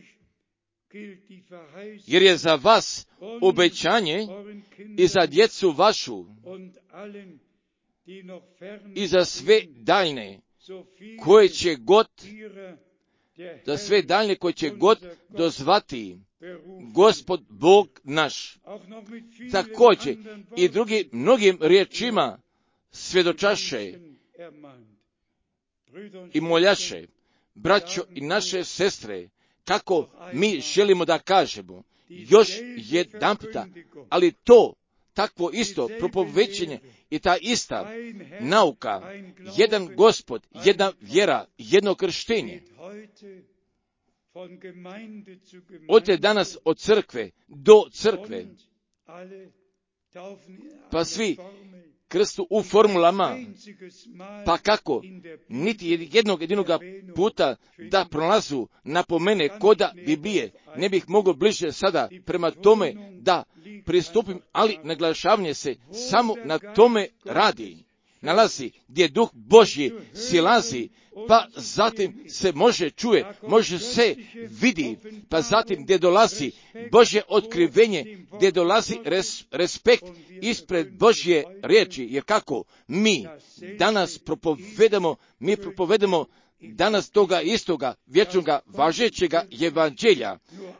jer je za vas obećanje i za djecu vašu i za sve daljne koje će god dozvati Gospod Bog naš. Također i drugi mnogim riječima svjedočaše i moljaše, braćo i naše sestre, kako mi želimo da kažemo još jedanputa, ali to takvo isto propovećenje i ta ista nauka, jedan Gospod, jedna vjera, jedno krštenje. Od danas od crkve do crkve, pa svi krstu u formulama, pa kako niti jednog jedinog puta da prolazu napomene koda Biblije, ne bih mogao bliže sada prema tome da pristupim, ali naglašavanje se samo na tome radi. nalazi, gdje Duh Božji silazi, pa zatim se čuje, može se vidi, pa zatim gdje dolazi Božje otkrivenje, gdje dolazi respekt ispred Božje riječi, jer kako mi danas propovedamo danas toga istoga vječnoga važećega evanđelja,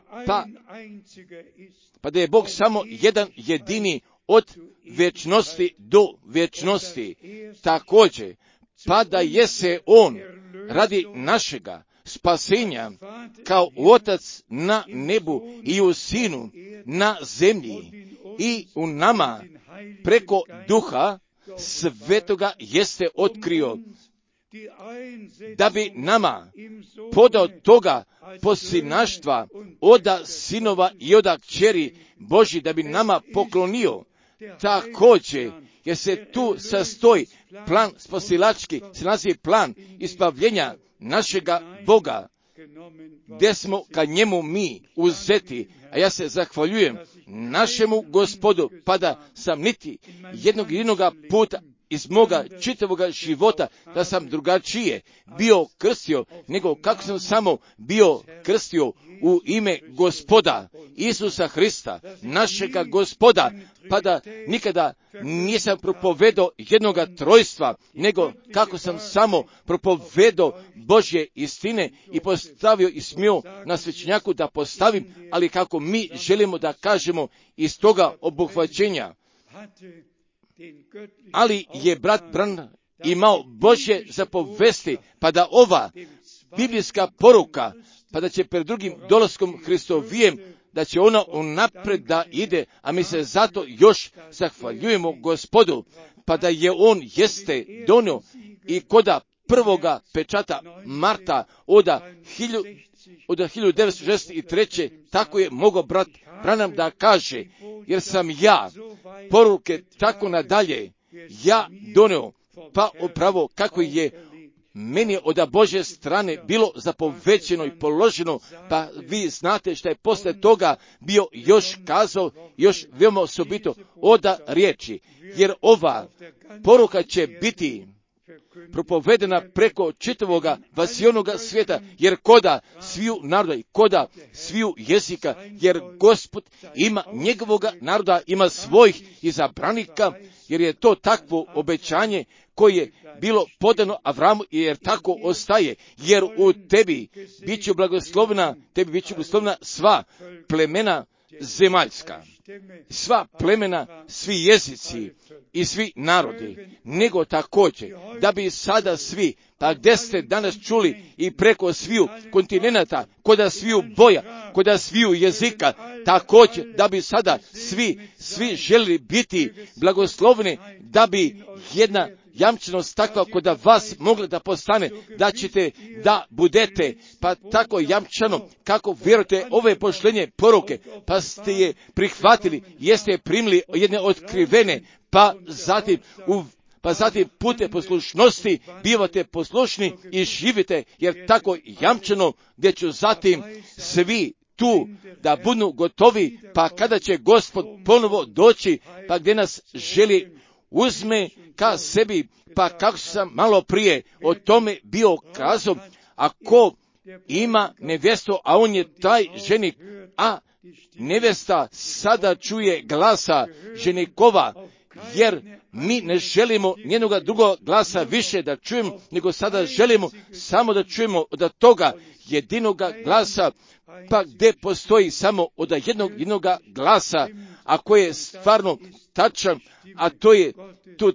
pa da je Bog samo jedan jedini od vječnosti do vječnosti, također, pa da je se On radi našega spasenja kao Otac na nebu i u Sinu na zemlji i u nama preko Duha Svetoga jeste otkrio, da bi nama podao toga posinaštva oda sinova i oda kćeri Božji, da bi nama poklonio. Također, jer se tu sastoji plan spasilački, se naziva plan ispavljenja našega Boga, gdje smo ka njemu mi uzeti, a ja se zahvaljujem našemu Gospodu, pa da sam niti jednoga puta iz moga čitavoga života da sam drugačije bio krstio, nego kako sam samo bio krstio u ime Gospoda Isusa Hrista, našega Gospoda, pa da nikada nisam propovedao jednoga trojstva, nego kako sam samo propovedao Božje istine i postavio i smio na svećnjaku da postavim, ali kako mi želimo da kažemo iz toga obuhvaćenja. Ali je brat Branham imao Božje zapovesti, pa da ova biblijska poruka, pa da će pred drugim dolaskom Hristovijem, da će ona unapred da ide, a mi se zato još zahvaljujemo Gospodu, pa da je On jeste donio i koda prvoga pečata marta od 1963. tako je mogao brat Branham da kaže, jer sam ja poruke tako nadalje ja donio, pa upravo kako je meni od Božje strane bilo zapovećeno i položeno, pa vi znate što je posle toga bio još kazao, još veoma osobito od riječi, jer ova poruka će biti propovedena preko čitavoga vasionoga svijeta, jer koda sviju naroda i koda sviju jezika, jer Gospod ima njegovoga naroda, ima svojih izabranika, jer je to takvo obećanje koje je bilo podano Avramu, jer tako ostaje, jer u tebi bit će blagoslovna sva plemena zemaljska, sva plemena, svi jezici i svi narodi, nego također da bi sada svi, pa gdje ste danas čuli i preko sviju kontinenata, koda sviju boja, koda sviju jezika, također da bi sada svi želi biti blagoslovni, da bi jedna jamčenost takva kod vas mogla da postane, da ćete da budete, pa tako jamčano, kako vjerujete ove pošlenje poruke, pa ste je prihvatili, jeste je primili jedne otkrivene, pa zatim pute poslušnosti bivate poslušni i živite, jer tako jamčano, gdje ću zatim svi tu da budu gotovi, pa kada će Gospod ponovo doći, pa gdje nas želi uzme ka sebi, pa kako sam malo prije o tome bio kazao, ako ima nevjestu, a on je taj ženik, a nevjesta sada čuje glasa ženikova, jer mi ne želimo njenoga drugog glasa više da čujemo, nego sada želimo samo da čujemo od toga jedinoga glasa, pa gdje postoji samo od jednoga glasa, a koji je stvarno tačan, a to je tu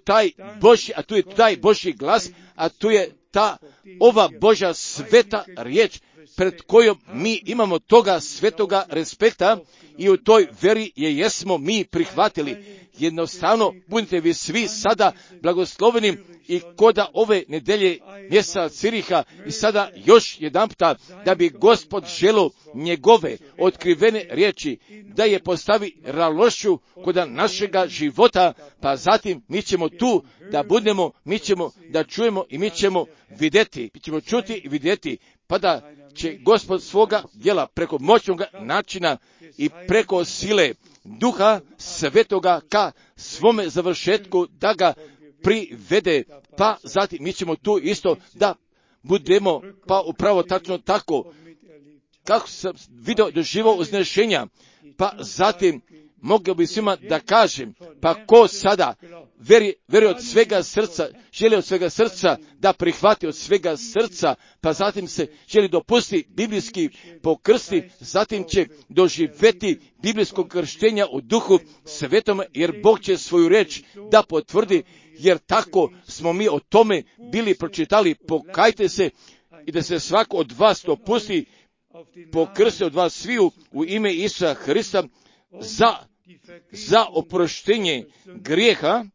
taj Božji glas, a tu je ova Božja sveta riječ, pred kojom mi imamo toga svetoga respekta i u toj veri je jesmo mi prihvatili. Jednostavno, budite vi svi sada blagosloveni i koda ove nedelje mjeseca Ciriha i sada još jedanputa da bi Gospod želio njegove otkrivene riječi da je postavi ralošu koda našega života, pa zatim mi ćemo tu da budemo, mi ćemo da čujemo i mi ćemo vidjeti, mi ćemo čuti i vidjeti, pa da će Gospod svoga djela preko moćnog načina i preko sile Duha Svetoga ka svome završetku da ga privede, pa zatim mi ćemo tu isto da budemo, pa upravo tačno tako, kako sam vidio doživao uznešenja, pa zatim mogao bi svima da kažem, pa ko sada veri od svega srca, želi od svega srca da prihvati od svega srca, pa zatim se želi dopustiti biblijski pokrsti, zatim će doživjeti biblijskog krštenja u duhu svetome, jer Bog će svoju reč da potvrdi, jer tako smo mi o tome bili pročitali. Pokajte se i da se svako od vas dopusti pokrsti od vas sviju u ime Isusa Hrista za oproštenje grijeha,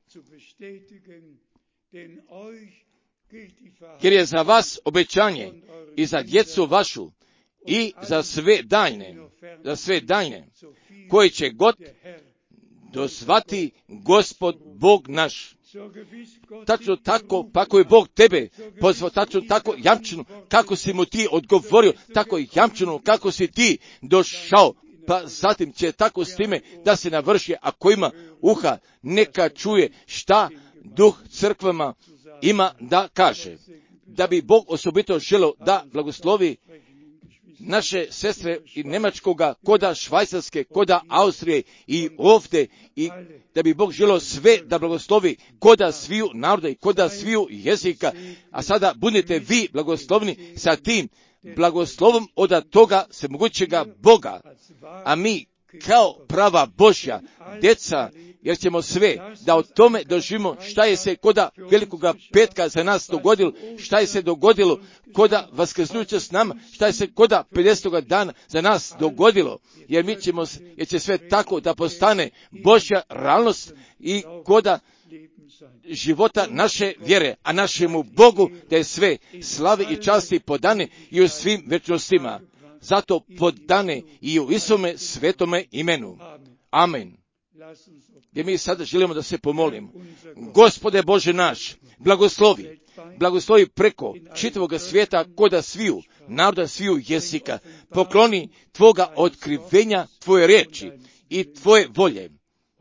jer je za vas obećanje i za djecu vašu i za sve daljne, koji će god dozvati Gospod Bog naš. Tačno tako, pa ako je Bog tebe pozvao, tačno tako jamčeno kako si mu ti odgovorio, tako jamčeno kako si ti došao, pa zatim će tako s time da se navrši. Ako ima uha, neka čuje šta Duh crkvama ima da kaže. Da bi Bog osobito želeo da blagoslovi naše sestre i Njemačkoga, koda Švajcarske, koda Austrije i ovdje, i da bi Bog želeo sve da blagoslovi koda sviju naroda i koda sviju jezika. A sada budete vi blagoslovni sa tim blagoslovom od toga svemogućega Boga, a mi kao prava Božja djeca, jer ćemo sve da o tome doživimo šta je se koda velikoga petka za nas dogodilo, šta je se dogodilo koda vaskrsnuća s nama, šta je se koda 50. dana za nas dogodilo, jer će sve tako da postane Božja realnost i koda života naše vjere, a našemu Bogu da je sve slave i časti podane i u svim večnostima. Zato podane i u Isome svetome imenu. Amen. Jer mi sada želimo da se pomolimo. Gospode Bože naš, blagoslovi preko čitavoga svijeta koda sviju naroda, sviju jezika. Pokloni Tvoga otkrivenja, Tvoje riječi i Tvoje volje.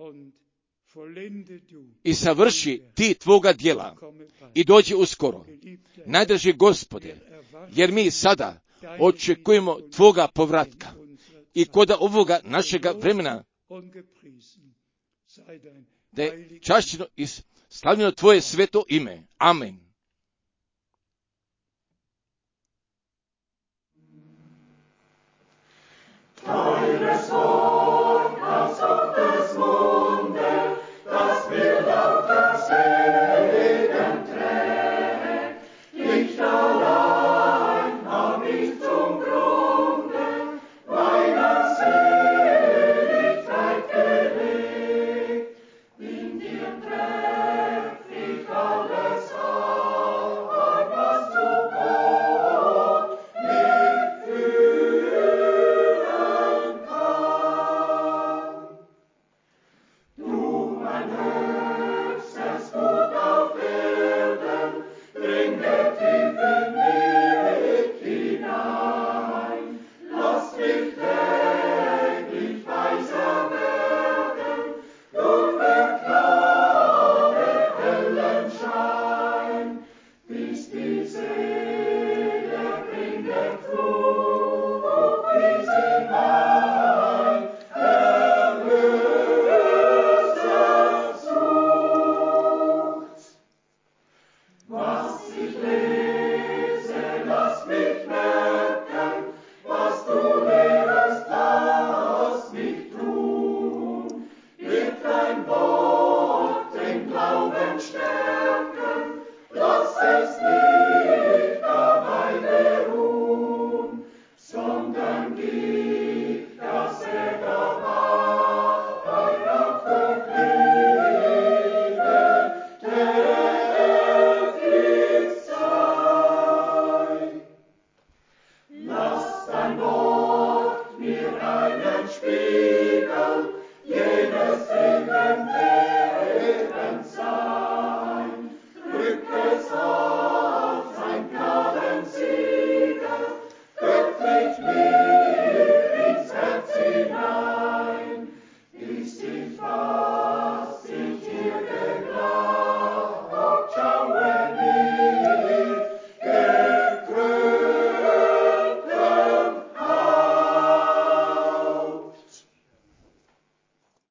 I savrši ti Tvoga djela i dođi uskoro. Najdraži Gospode, jer mi sada očekujemo Tvoga povratka i koda ovoga našega vremena da je čašćeno i slavljeno Tvoje sveto ime. Amen. Teures Wort aus Gottes Munde, das wir lauter Segen trägt. Nicht allein nahm ich zum Grunde meiner Seligkeit gelegt. In dir treff ich alles an, was zu Gott mich führen kann. Du, mein höchstes Gut auf Erden, dringe tief in mich hinein. Lass mich täglich weiser werden, durch den klare, hellen Schein, bis die Seele bringet Frucht, wie sie mein Erlöser sucht. Was ich lese, lass mich